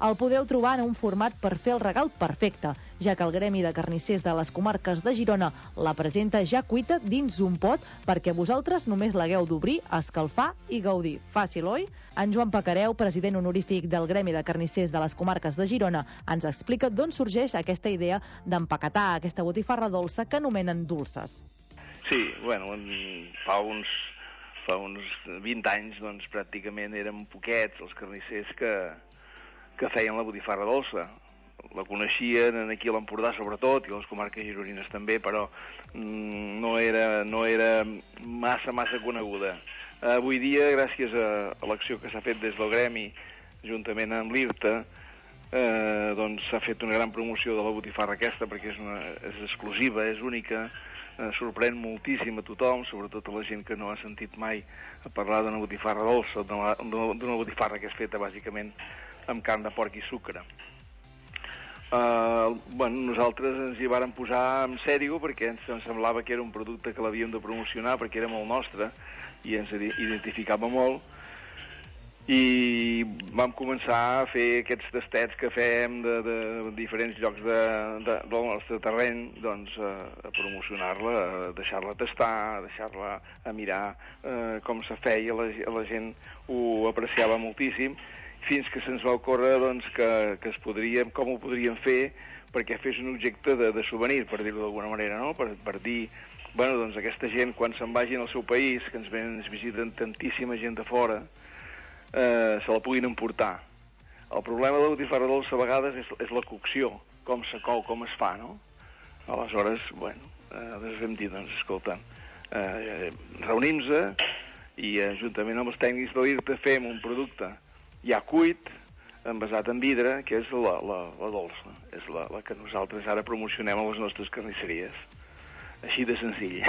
El podeu trobar en un format per fer el regal perfecte, ja que el Gremi de Carnissers de les comarques de Girona la presenta ja cuita dins d'un pot perquè vosaltres només l'hagueu d'obrir, escalfar i gaudir. Fàcil, oi? En Joan Pacareu, president honorífic del Gremi de Carnissers de les comarques de Girona, ens explica d'on sorgeix aquesta idea d'empaquetar aquesta botifarra dolça que anomenen dulces. Sí, bueno, fa uns 20 anys, doncs, pràcticament érem poquets els carnissers que feien la botifarra dolça. La coneixien aquí a l'Empordà sobretot, i a les comarques gironines també, però no era massa coneguda. Avui dia, gràcies a l'acció que s'ha fet des del Gremi, juntament amb l'IRTA, doncs s'ha fet una gran promoció de la botifarra aquesta, perquè és exclusiva, és única, sorprèn moltíssim a tothom, sobretot a la gent que no ha sentit mai a parlar d'una botifarra dolça, d'una botifarra que és feta bàsicament amb carn de porc i sucre. Nosaltres ens hi vàrem posar en sèrio perquè ens semblava que era un producte que l'havíem de promocionar perquè era molt nostre i ens identificava molt, i vam començar a fer aquests tastets que fem de diferents llocs del nostre terreny, doncs a promocionar-la, a deixar-la tastar, a deixar-la a mirar com se feia, la gent ho apreciava moltíssim, fins que se'ns va ocórrer doncs, com ho podríem fer perquè fes un objecte de souvenir, per dir-ho d'alguna manera, no? Per dir, bueno, doncs aquesta gent, quan se'n vagin al seu país, que ens visiten tantíssima gent de fora, se la puguin emportar. El problema de la botifarra dolça a vegades és la cocció, com se cou, com es fa, no? Aleshores, bueno, vam dir, doncs, escolta, reunim-nos i juntament amb els tècnics de l'IRTA fem un producte ja cuit, envasat en vidre, que és la dolça. És la que nosaltres ara promocionem a les nostres carnisseries. Així de senzill.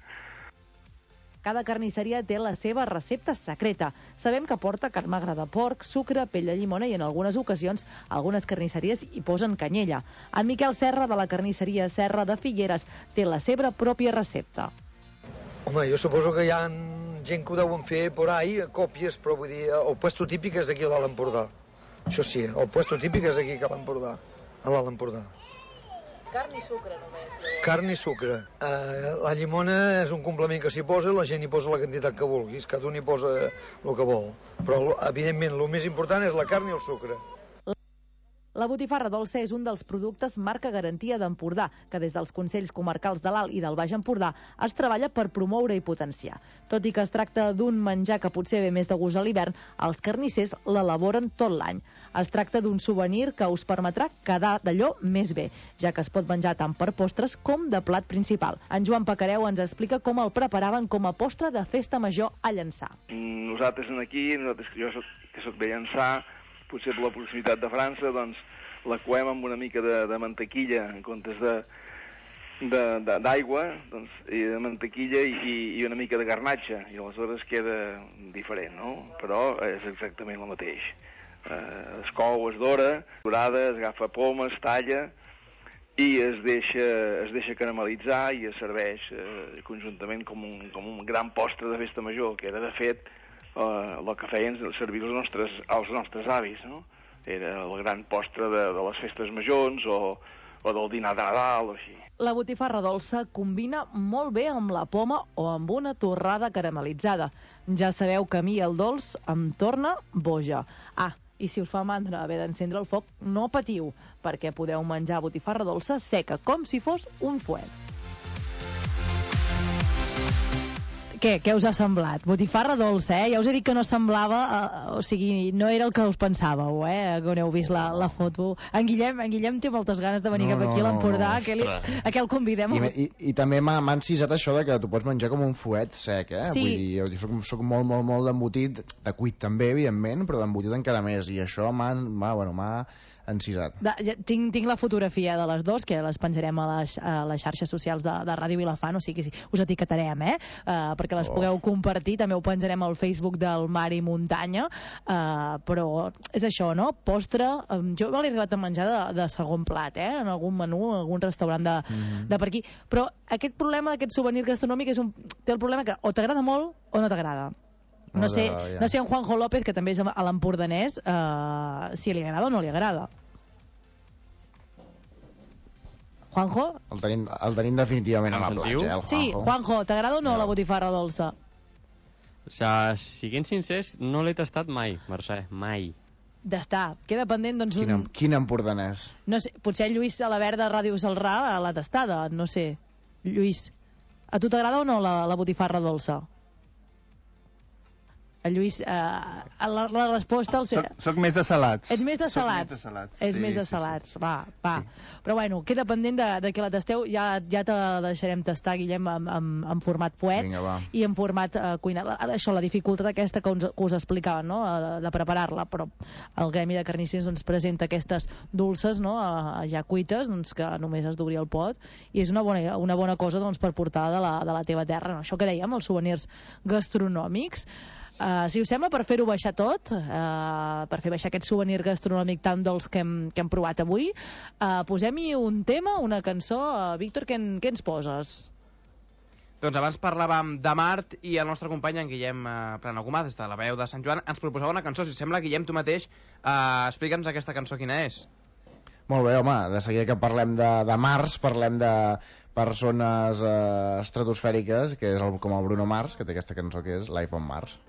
Cada carnisseria té la seva recepta secreta. Sabem que porta carn magra de porc, sucre, pell de llimona i en algunes ocasions algunes carnisseries hi posen canyella. En Miquel Serra, de la carnisseria Serra de Figueres, té la seva pròpia recepta. Home, jo suposo que hi ha gent que ho deuen fer por ahí, còpies, però vull dir, el puesto típic és aquí a l'Alt Empordà. Això sí, el puesto típic és aquí a l'Alt Empordà. Carn i sucre només. Carn i sucre. La llimona és un complement que s'hi posa, la gent hi posa la quantitat que vulguis, cada un hi posa el que vol. Però, evidentment, el més important és la carn i el sucre. La botifarra dolça és un dels productes marca garantia d'Empordà, que des dels Consells Comarcals de l'Alt i del Baix Empordà es treballa per promoure i potenciar. Tot i que es tracta d'un menjar que potser ve més de gust a l'hivern, els carnissers l'elaboren tot l'any. Es tracta d'un souvenir que us permetrà quedar d'allò més bé, ja que es pot menjar tant per postres com de plat principal. En Joan Pacareu ens explica com el preparaven com a postre de festa major a Llançà. Nosaltres aquí, jo que soc de Llançà, potser per la proximitat de França, doncs la coem amb una mica de mantequilla en comptes d'aigua, doncs, i de mantequilla i una mica de garnatxa, i aleshores queda diferent, no? Però és exactament el mateix. Es cou, es dorada, es agafa poma, es talla i es deixa caramelitzar i es serveix conjuntament com un gran postre de festa major, que era de fet el que feien servir els nostres avis, no? Era el gran postre de les festes majors o del dinar de Nadal o així. La botifarra dolça combina molt bé amb la poma o amb una torrada caramelitzada. Ja sabeu que a mi el dolç em torna boja. I si us fa mandra haver d'encendre el foc, no patiu, perquè podeu menjar botifarra dolça seca, com si fos un fuet. Què us ha semblat? Botifarra dolça, Ja us he dit que no semblava, o sigui, no era el que us pensàveu, quan heu vist la foto. En Guillem té moltes ganes de venir cap aquí a l'Empordà, a què el convidem? I també m'ha encisat això de que tu pots menjar com un fuet sec, Sí. Vull dir, jo soc molt d'embotit, de cuit també, evidentment, però d'embotit encara més, i això m'ha encisat. Tinc la fotografia de les dues, que les penjarem a les xarxes socials de Ràdio Vilafant, o sigui que us etiquetarem, perquè les pugueu compartir. També ho penjarem al Facebook del Mar i Muntanya, però és això, no? Postre, jo l'he arribat a menjar de segon plat, en algun menú, en algun restaurant de per aquí, però aquest problema d'aquest souvenir gastronòmic té el problema que o t'agrada molt o no t'agrada. No sé en Juanjo López, que també és a l'Empordanès, si li agrada o no li agrada. Juanjo? El tenim definitivament a la platja, el Juanjo. Sí, Juanjo, t'agrada o no la botifarra dolça? Siguent sincers, no l'he tastat mai, Mercè, mai. D'estar. Queda pendent, doncs, Quin empordanès? No sé, potser el Lluís Salabert de Ràdio Salrà l'ha tastada, no sé. Lluís, a tu t'agrada o no la botifarra dolça? El Lluís, la resposta... Soc més de salats. Ets més de salats. És més de salats, va. Però bueno, queda pendent de que la tasteu. Ja te deixarem tastar, Guillem, en format fuet. Vinga, va. I en format cuina. Això, la dificultat aquesta que us explicava, no?, de preparar-la, però el Gremi de Carnissers doncs, presenta aquestes dolces, no?, ja cuites, doncs, que només has d'obrir el pot, i és una bona cosa, doncs, per portar de la teva terra, no? Això que dèiem, els souvenirs gastronòmics. Si us sembla, per fer-ho baixar tot, per fer baixar aquest souvenir gastronòmic tan dolç que hem provat avui, posem-hi un tema, una cançó. Víctor, què ens poses? Doncs abans parlàvem de Mart i el nostre company, en Guillem Planagumà, des de la veu de Sant Joan, ens proposava una cançó. Si sembla, Guillem, tu mateix, explica'ns aquesta cançó quina és. Molt bé, home, de seguida que parlem de Mars, parlem de persones estratosfèriques, que és com el Bruno Mars, que té aquesta cançó que és Life on Mars.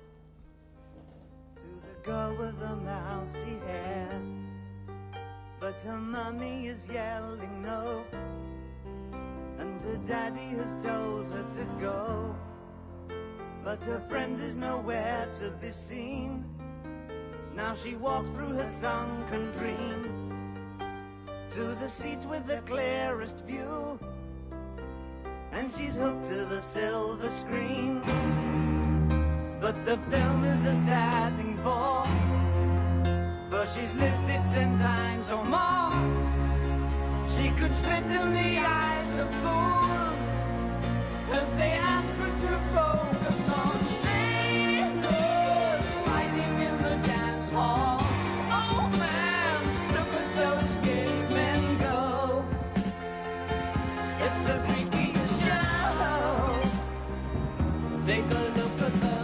Girl with the mousy hair, but her mummy is yelling no, and her daddy has told her to go, but her friend is nowhere to be seen. Now she walks through her sunken dream to the seat with the clearest view, and she's hooked to the silver screen. But the film is a sad thing for she's lived it 10 times or more. She could spit in the eyes of fools if they ask her to focus on sailors fighting in the dance hall. Oh man, look at those cavemen go. It's the freakiest show. Take a look at the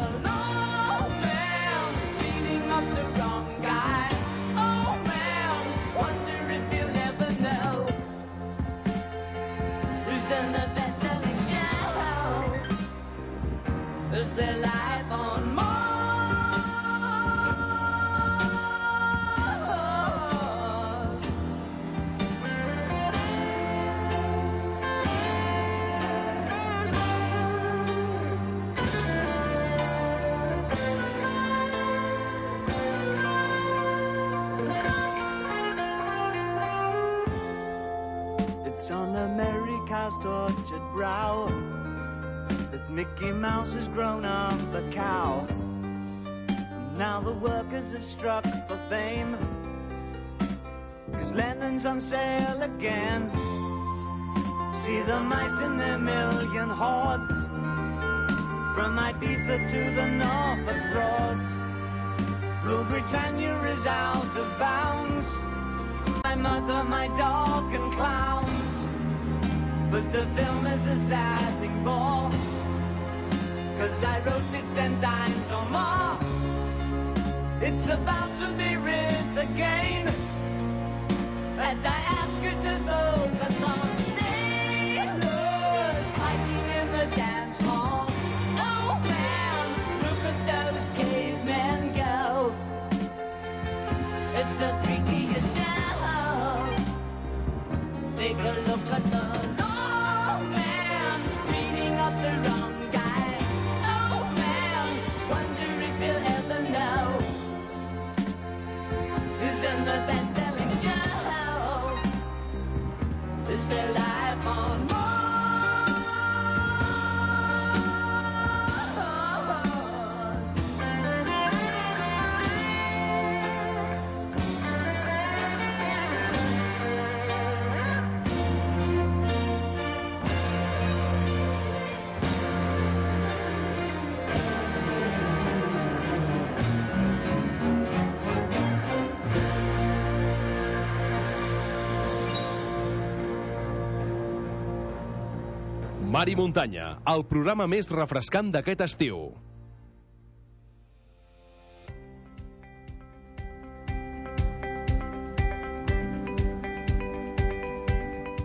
their life on Mars. It's on America's tortured brow that Mickey Mouse has grown up a cow. And now the workers have struck for fame, 'cause Lennon's on sale again. See the mice in their million hordes, from Ibiza to the Norfolk Broads. Rule Britannia is out of bounds. My mother, my dog and clowns. But the film is a sad thing for, 'cause I wrote it 10 times or more. It's about to be writ again, as I ask you to focus on sailors fighting in the dance hall. Oh man, look at those cavemen go. It's the freakiest show. Take a look at the old man beating up the wrong guy. Oh man, wonder if you'll ever know who's in the best-selling show. Is their life on Mars? Mar i muntanya, el programa més refrescant d'aquest estiu.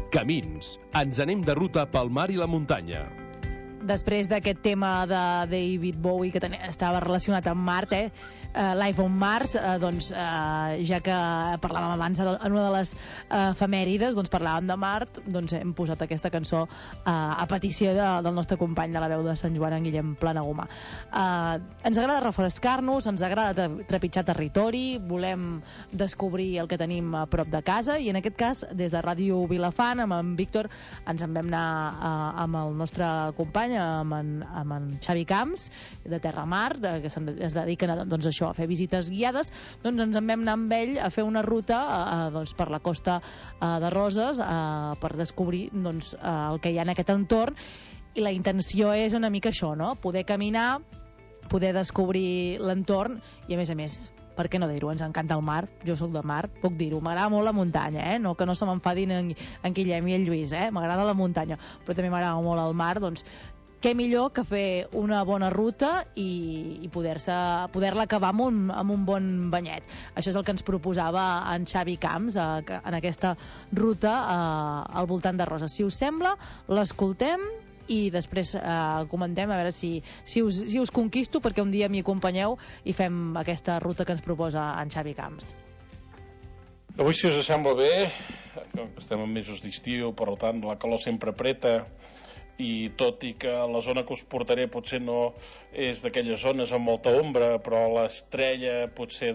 Camins. Ens anem de ruta pel mar i la muntanya. Després d'aquest tema de David Bowie que estava relacionat amb Mart, Life on Mars, ja que parlàvem abans en una de les efemèrides, parlàvem de Mart, hem posat aquesta cançó a petició del nostre company de la veu de Sant Joan, en Guillem Planagumà. Ens agrada refrescar-nos, ens agrada trepitjar territori, volem descobrir el que tenim a prop de casa, i en aquest cas, des de Ràdio Vilafant, amb en Víctor, ens en vam anar amb el nostre company, amb en Xavi Camps, de Terramar, que es dediquen a fer visites guiades. Ens en vam anar amb ell a fer una ruta per la costa de Roses per descobrir el que hi ha en aquest entorn, i la intenció és una mica això, no? Poder caminar, poder descobrir l'entorn, i a més, per què no dir-ho? Ens encanta el mar, jo sóc de mar, puc dir-ho, m'agrada molt la muntanya, no que no se m'enfadin en Guillem i en Lluís, m'agrada la muntanya, però també m'agrada molt el mar. Què millor que fer una bona ruta i poder-la acabar amb un bon banyet. Això és el que ens proposava en Xavi Camps en aquesta ruta al voltant de Roses. Si us sembla, l'escoltem i després comentem a veure si us conquisto, perquè un dia m'hi acompanyeu i fem aquesta ruta que ens proposa en Xavi Camps. Avui, si us sembla bé, estem en mesos d'estiu, per tant la calor sempre apreta, i tot i que la zona que us portaré potser no és d'aquelles zones amb molta ombra, però l'estrella potser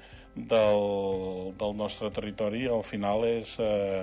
del nostre territori al final és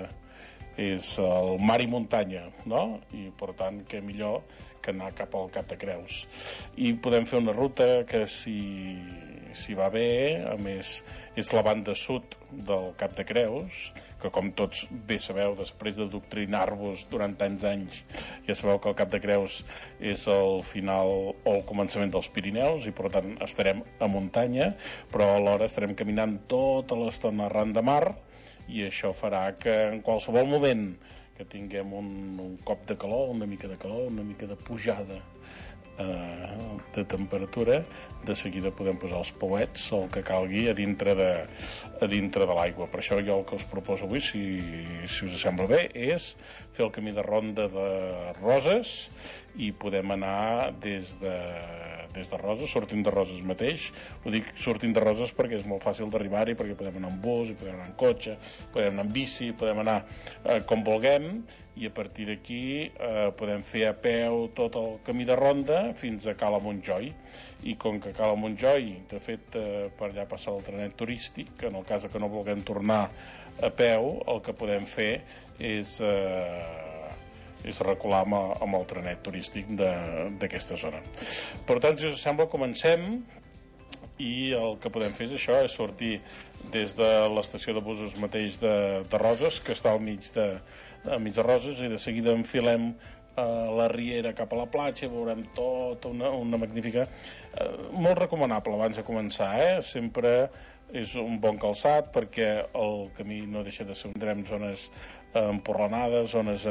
el mar i muntanya, no? I per tant, què millor que anar cap al Cap de Creus. I podem fer una ruta que, si va bé, a més és la banda sud del Cap de Creus, que com tots bé sabeu, després de doctrinar-vos durant tants anys, ja sabeu que el Cap de Creus és el final o el començament dels Pirineus, i per tant estarem a muntanya, però alhora estarem caminant tota l'estona arran de mar, i això farà que en qualsevol moment que tinguem un cop de calor, una mica de calor, una mica de pujada de temperatura, de seguida podem posar els pauets o el que calgui a dintre de l'aigua. Per això jo el que us proposo avui, si us sembla bé, és fer el camí de ronda de Roses, i podem anar des de Roses, sortint de Roses mateix. Ho dic sortint de Roses perquè és molt fàcil d'arribar-hi, perquè podem anar en bus, i podem anar en cotxe, podem anar en bici, podem anar com vulguem, i a partir d'aquí podem fer a peu tot el camí de ronda fins a Cala Montjoi. I com que Cala Montjoi, de fet, per allà passa el trenet turístic, en el cas que no vulguem tornar a peu, el que podem fer és recular amb el trenet turístic d'aquesta zona. Per tant, si us sembla, comencem, i el que podem fer és això, és sortir des de l'estació de busos mateix de Roses, que està al mig de Roses, i de seguida enfilem la riera cap a la platja, veurem tota una magnífica, molt recomanable abans de començar, sempre és un bon calçat, perquè el camí no deixa de ser, tindrem zones emporranades, zones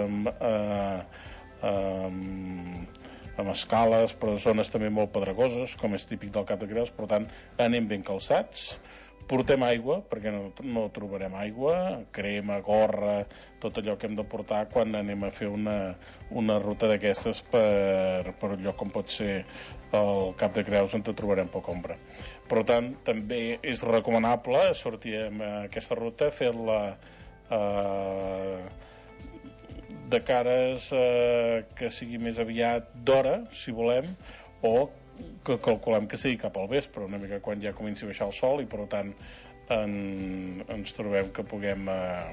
amb escales, però zones també molt pedregoses, com és típic del Cap de Creus. Per tant, anem ben calçats, portem aigua, perquè no trobarem aigua, crema, gorra, tot allò que hem de portar quan anem a fer una ruta d'aquestes per un lloc com pot ser el Cap de Creus, on trobarem poca ombra. Per tant, també és recomanable sortir amb aquesta ruta, fer-la de cares que sigui més aviat d'hora, si volem, o que calculem que sigui cap al vespre, una mica quan ja comenci a baixar el sol, i per tant ens trobem que puguem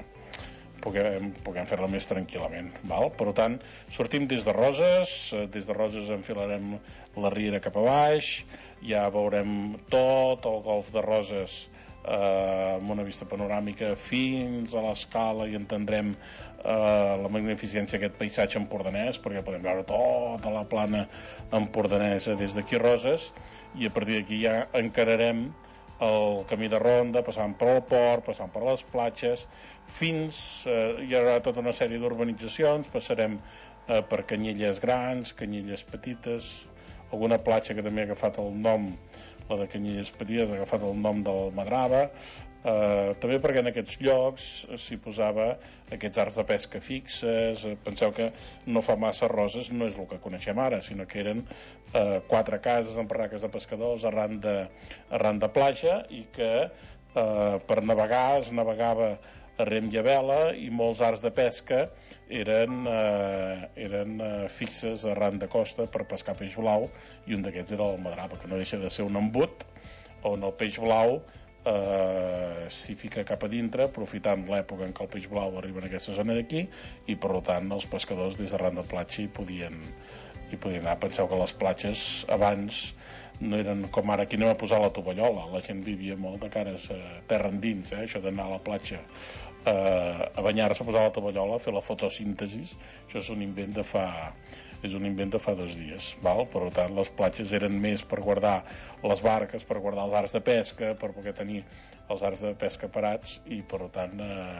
fer-la més tranquil·lament, val? Per tant, sortim des de Roses enfilarem la riera cap a baix, ja veurem tot el golf de Roses amb una vista panoràmica fins a l'escala, i entendrem la magnificència d'aquest paisatge empordanès, perquè podem veure tota la plana empordanesa des d'aquí a Roses, i a partir d'aquí ja encararem el camí de ronda, passant per el port, passant per les platges, fins hi haurà tota una sèrie d'urbanitzacions, passarem per canyelles grans, canyelles petites, alguna platja que també ha agafat el nom, la de Canyelles Petites ha agafat el nom del Madrava, també perquè en aquests llocs s'hi posava aquests arts de pesca fixes. Penseu que no fa massa roses, no és el que coneixem ara, sinó que eren 4 cases amb barraques de pescadors arran de platja, i que per navegar es navegava a rem i a vela, i molts arts de pesca eren fixes arran de costa per pescar peix blau, i un d'aquests era el Madrava, que no deixa de ser un embut on el peix blau s'hi fica cap a dintre, aprofitant l'època en què el peix blau arriba en aquesta zona d'aquí, i per tant els pescadors des d'arran de platja hi podien anar. Penseu que les platges abans no eren com ara, aquí anem a posar la tovallola, la gent vivia molt de cares a terra endins, això d'anar a la platja a banyar-se, a posar la tovallola, a fer la fotosíntesis. Això és un invent de fa 2 dies, val? Per tant, les platges eren més per guardar les barques, per guardar els arts de pesca, per poder tenir els arts de pesca parats, i per tant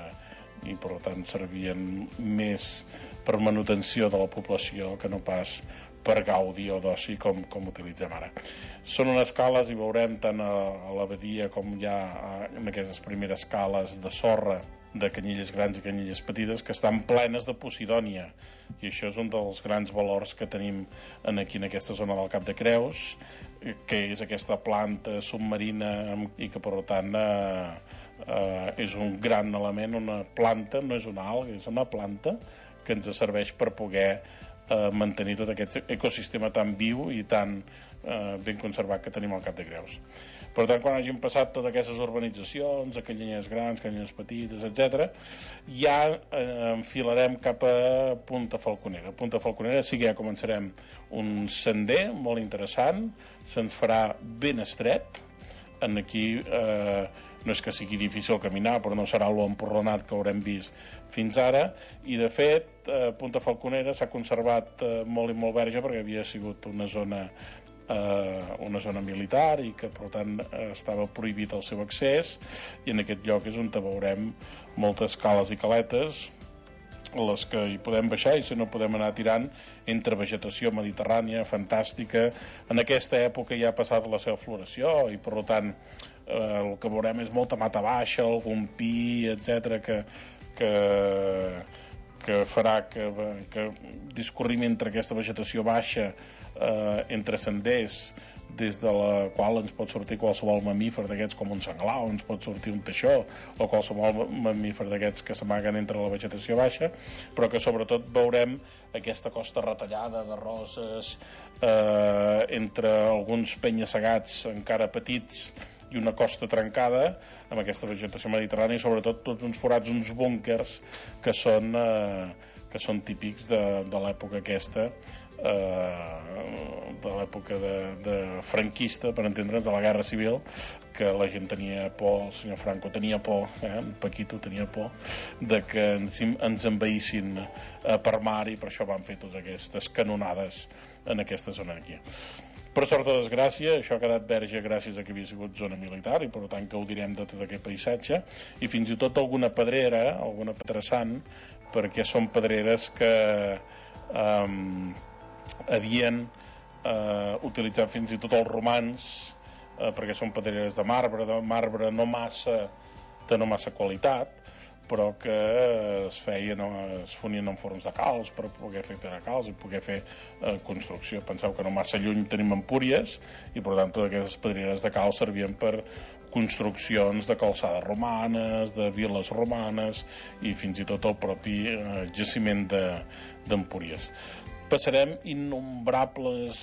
servien més per manutenció de la població que no pas per gaudi o d'oci com utilitzem ara. Són unes cales, i veurem tant a l'abadia com ja en aquestes primeres cales de sorra de Canyelles Grans i Canyelles Petites, que estan plenes de posidònia, i això és un dels grans valors que tenim aquí en aquesta zona del Cap de Creus, que és aquesta planta submarina, i que per tant és un gran element. Una planta, no és una alga, és una planta que ens serveix per poder mantenir tot aquest ecosistema tan viu i tan ben conservat que tenim al Cap de Creus. Per tant, quan hagin passat totes aquestes urbanitzacions, a Canyelles Grans, Canyelles Petites, etc., ja enfilarem cap a Punta Falconera. Punta Falconera sí que ja començarem un sender molt interessant, se'ns farà ben estret. Aquí no és que sigui difícil caminar, però no serà l'emporronat que haurem vist fins ara, i de fet Punta Falconera s'ha conservat molt i molt verge, perquè havia sigut una zona militar, i que per tant estava prohibit el seu accés, i en aquest lloc és on veurem moltes cales i caletes, les que hi podem baixar, i si no podem anar tirant entre vegetació mediterrània fantàstica. En aquesta època ja ha passat la seva floració, i per tant el que veurem és molta mata baixa, algun pi, etc., que farà que discorrim entre aquesta vegetació baixa, entre senders, des de la qual ens pot sortir qualsevol mamífer d'aquests, com un senglar, o ens pot sortir un teixó, o qualsevol mamífer d'aquests que s'amaguen entre la vegetació baixa, però que sobretot veurem aquesta costa retallada de roses, entre alguns penya-segats encara petits i una costa trencada, amb aquesta vegetació mediterrània, i sobretot tots uns forats, uns búnkers que són típics de l'època aquesta, de l'època de franquista, per entendre'ns, de la Guerra Civil, que la gent tenia por, el senyor Franco tenia por, en Paquito tenia por, de que ens envaïssin per mar, i per això van fer totes aquestes canonades en aquesta zona d'aquí. Per sort o desgràcia, això ha quedat verge gràcies a que havia sigut zona militar, i per tant gaudirem de tot aquest paisatge, i fins i tot alguna pedrera, alguna interessant, perquè són pedreres que havien utilitzat fins i tot els romans, perquè són pedreres de marbre no massa qualitat, però que es fonien en forns de calç per poder fer peracalç i poder fer construcció. Penseu que no massa lluny tenim Empúries, i per tant totes aquestes pedreres de calç servien per construccions de calçades romanes, de viles romanes, i fins i tot el propi jaciment d'Empúries. Passarem innombrables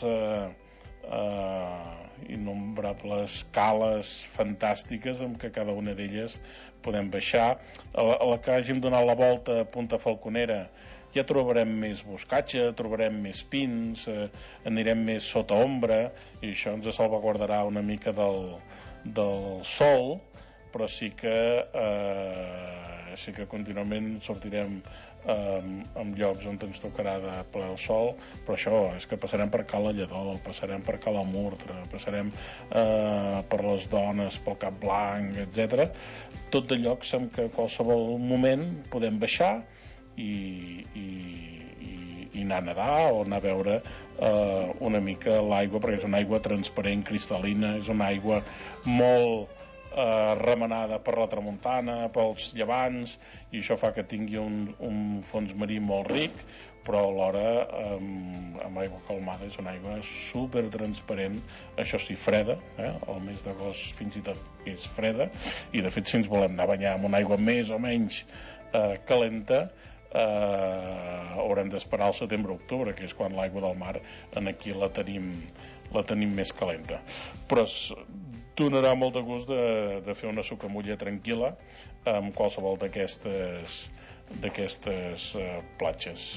cales fantàstiques, amb que cada una d'elles podem baixar. A la que hàgim donat la volta a Punta Falconera ja trobarem més boscatge, trobarem més pins, anirem més sota ombra, i això ens salvaguardarà una mica del sol, però sí que contínuament sortirem en llocs on ens tocarà de ple el sol, però això és que passarem per Cala Lledó, passarem per Cala Murtra, passarem per les Dones, pel Cap Blanc, etc. Tot de llocs en què a qualsevol moment podem baixar i i anar a nedar o anar a veure una mica l'aigua, perquè és una aigua transparent, cristal·lina, és una aigua molt remenada per la tramuntana, pels llevants, i això fa que tingui un fons marí molt ric, però alhora amb aigua calmada és una aigua super transparent, això sí, freda, el mes d'agost fins i tot és freda, i de fet si ens volem anar a banyar amb una aigua més o menys calenta, haurem d'esperar al setembre-octubre, que és quan l'aigua del mar aquí la tenim més calenta. Però donarà molt de gust de fer una sucamulla tranquil·la amb qualsevol d'aquestes platges.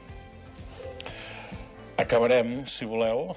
Acabarem, si voleu,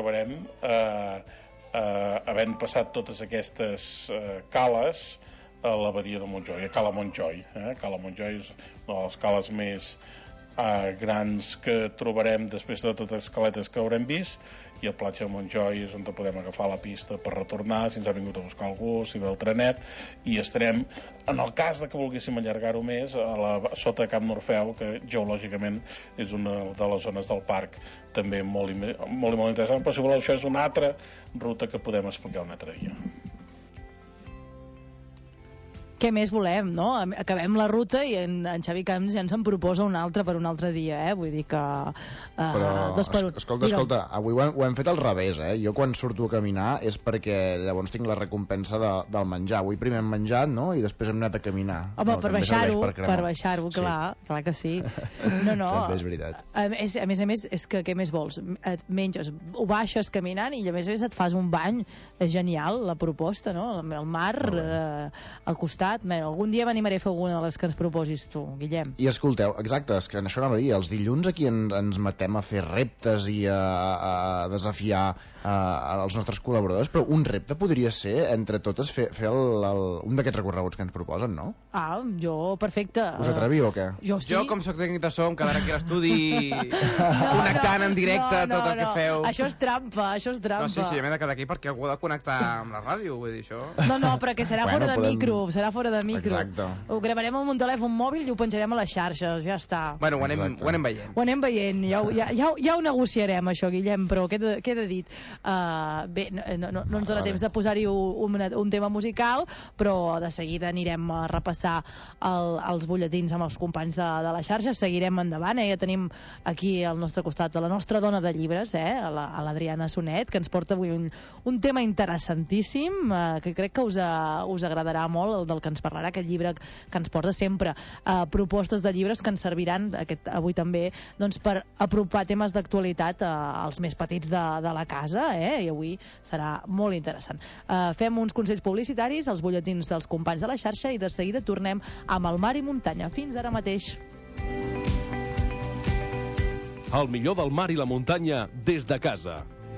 havent passat totes aquestes cales a l'abadia de Montjoi, a Cala Montjoi. Cala Montjoi és una de les cales més grans que trobarem després de totes les caletes que haurem vist, i el platja de Montjoi és on podem agafar la pista per retornar, si ens ha vingut a buscar algú, si ve el trenet, i estarem, en el cas que volguéssim allargar-ho més, sota Camp Norfeu, que geològicament és una de les zones del parc també molt interessant, però si voleu això és una altra ruta que podem explicar un altre dia. Què més volem, no? Acabem la ruta i en Xavi Camps ja ens en proposa una altra per un altre dia, Vull dir que... Però, escolta, avui ho hem fet al revés, Jo quan surto a caminar és perquè llavors tinc la recompensa del menjar. Avui primer hem menjat, no? I després hem anat a caminar. Home, per baixar-ho, clar que sí. No. També és veritat. A més, és que què més vols? Et menges, ho baixes caminant i a més et fas un bany. És genial, la proposta, no? El mar al costat. Algun dia m'animaré a fer alguna de les que ens proposis tu, Guillem. I escolteu, exacte, és que en això anava a dir, els dilluns aquí ens matem a fer reptes i a desafiar els nostres col·laboradors, però un repte podria ser, entre totes, fer un d'aquests recorreguts que ens proposen, no? Jo, perfecte. Us atreviu o què? Jo sí. Jo, com soc tècnic de so, em quedaré aquí a l'estudi connectant en directe tot el que feu. Això és trampa, No, sí, m'he de quedar aquí perquè algú ha de connectar amb la ràdio, vull dir, això... No, però que serà fora de micro, serà fora de micro. Exacte. Ho gravarem amb un telèfon mòbil i ho penjarem a les xarxes, ja està. Bueno, ho anem veient. Ho anem veient, ja ho negociarem, això, Guillem, però queda dit. Bé, no ens dona temps de posar-hi un tema musical, però de seguida anirem a repassar els butlletins amb els companys de la xarxa, seguirem endavant, ja tenim aquí al nostre costat la nostra dona de llibres, a l'Adriana Sonet, que ens porta avui un tema interessantíssim, que crec que us agradarà molt, el del que ens parlarà, aquest llibre que ens porta sempre propostes de llibres que ens serviran avui també per apropar temes d'actualitat als més petits de la casa, i avui serà molt interessant. Fem uns consells publicitaris, els butlletins dels companys de la xarxa, i de seguida tornem amb el Mar i Muntanya. Fins ara mateix. El millor del mar i la muntanya des de casa.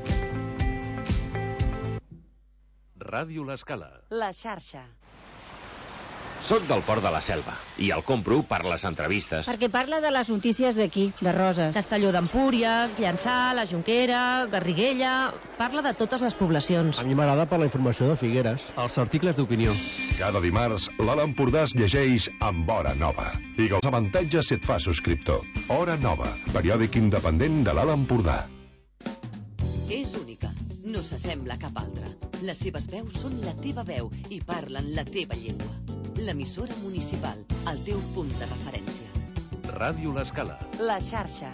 Ràdio L'Escala. La xarxa. Soc del Port de la Selva i el compro per les entrevistes. Perquè parla de les notícies d'aquí, de Roses. Castelló d'Empúries, Llançà, la Jonquera, Garriguella... Parla de totes les poblacions. A mi m'agrada per la informació de Figueres. Els articles d'opinió. Cada dimarts, l'Alt Empordà es llegeix amb Hora Nova. I els avantatges si et fa subscriptor. Hora Nova, periòdic independent de l'Alt Empordà. És única, no s'assembla a cap altra. Les seves veus són la teva veu i parlen la teva llengua. L'emissora municipal, el teu punt de referència. Ràdio L'Escala. La xarxa.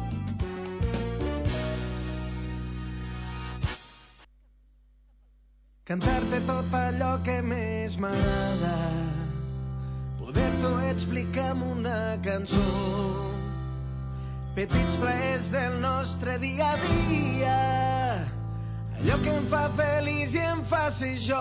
Cantar-te tot allò que més m'agrada, poder-t'ho explicar amb una cançó, petits plaers del nostre dia a dia, allò que em fa feliç i em fa ser jo.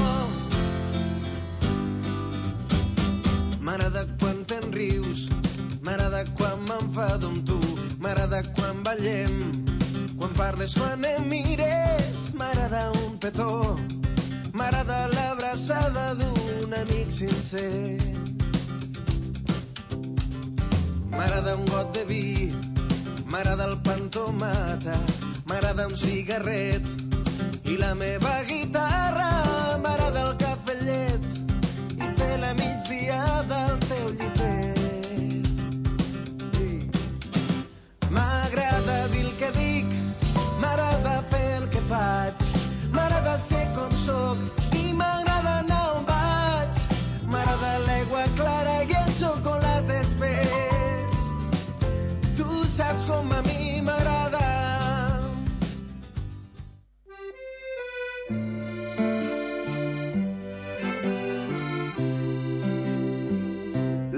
M'agrada quan te'n rius, m'agrada quan m'enfado amb tu, m'agrada quan ballem, quan parles, quan em mires, m'agrada un petó, m'agrada l'abraçada d'un amic sincer. M'agrada un got de vi, m'agrada el pa amb tomata, m'agrada un cigarret i la meva guitarra, m'agrada el cafè llet i fer la migdia del teu llitet.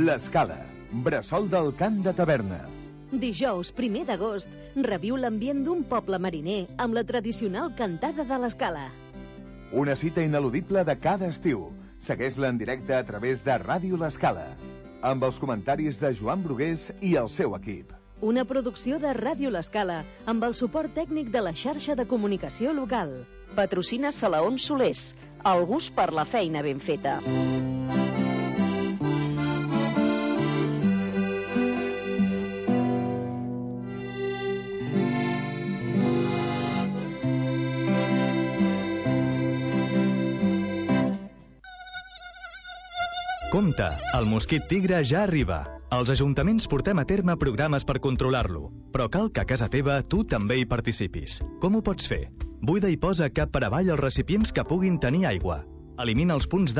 L'Escala, bressol del cant de taverna. Dijous 1 d'agost, reviu l'ambient d'un poble mariner amb la tradicional cantada de l'Escala. Una cita ineludible de cada estiu. Segueix-la en directe a través de Ràdio L'Escala, amb els comentaris de Joan Brugués i el seu equip. Una producció de Ràdio L'Escala, amb el suport tècnic de la xarxa de comunicació local. Patrocina Salaons Solers, el gust per la feina ben feta. Compte, el mosquit tigre ja arriba. Els ajuntaments portem a terme programes per controlar-lo, però cal que a casa teva tu també hi participis. Com ho pots fer? Buida i posa cap per avall els recipients que puguin tenir aigua. Elimina els punts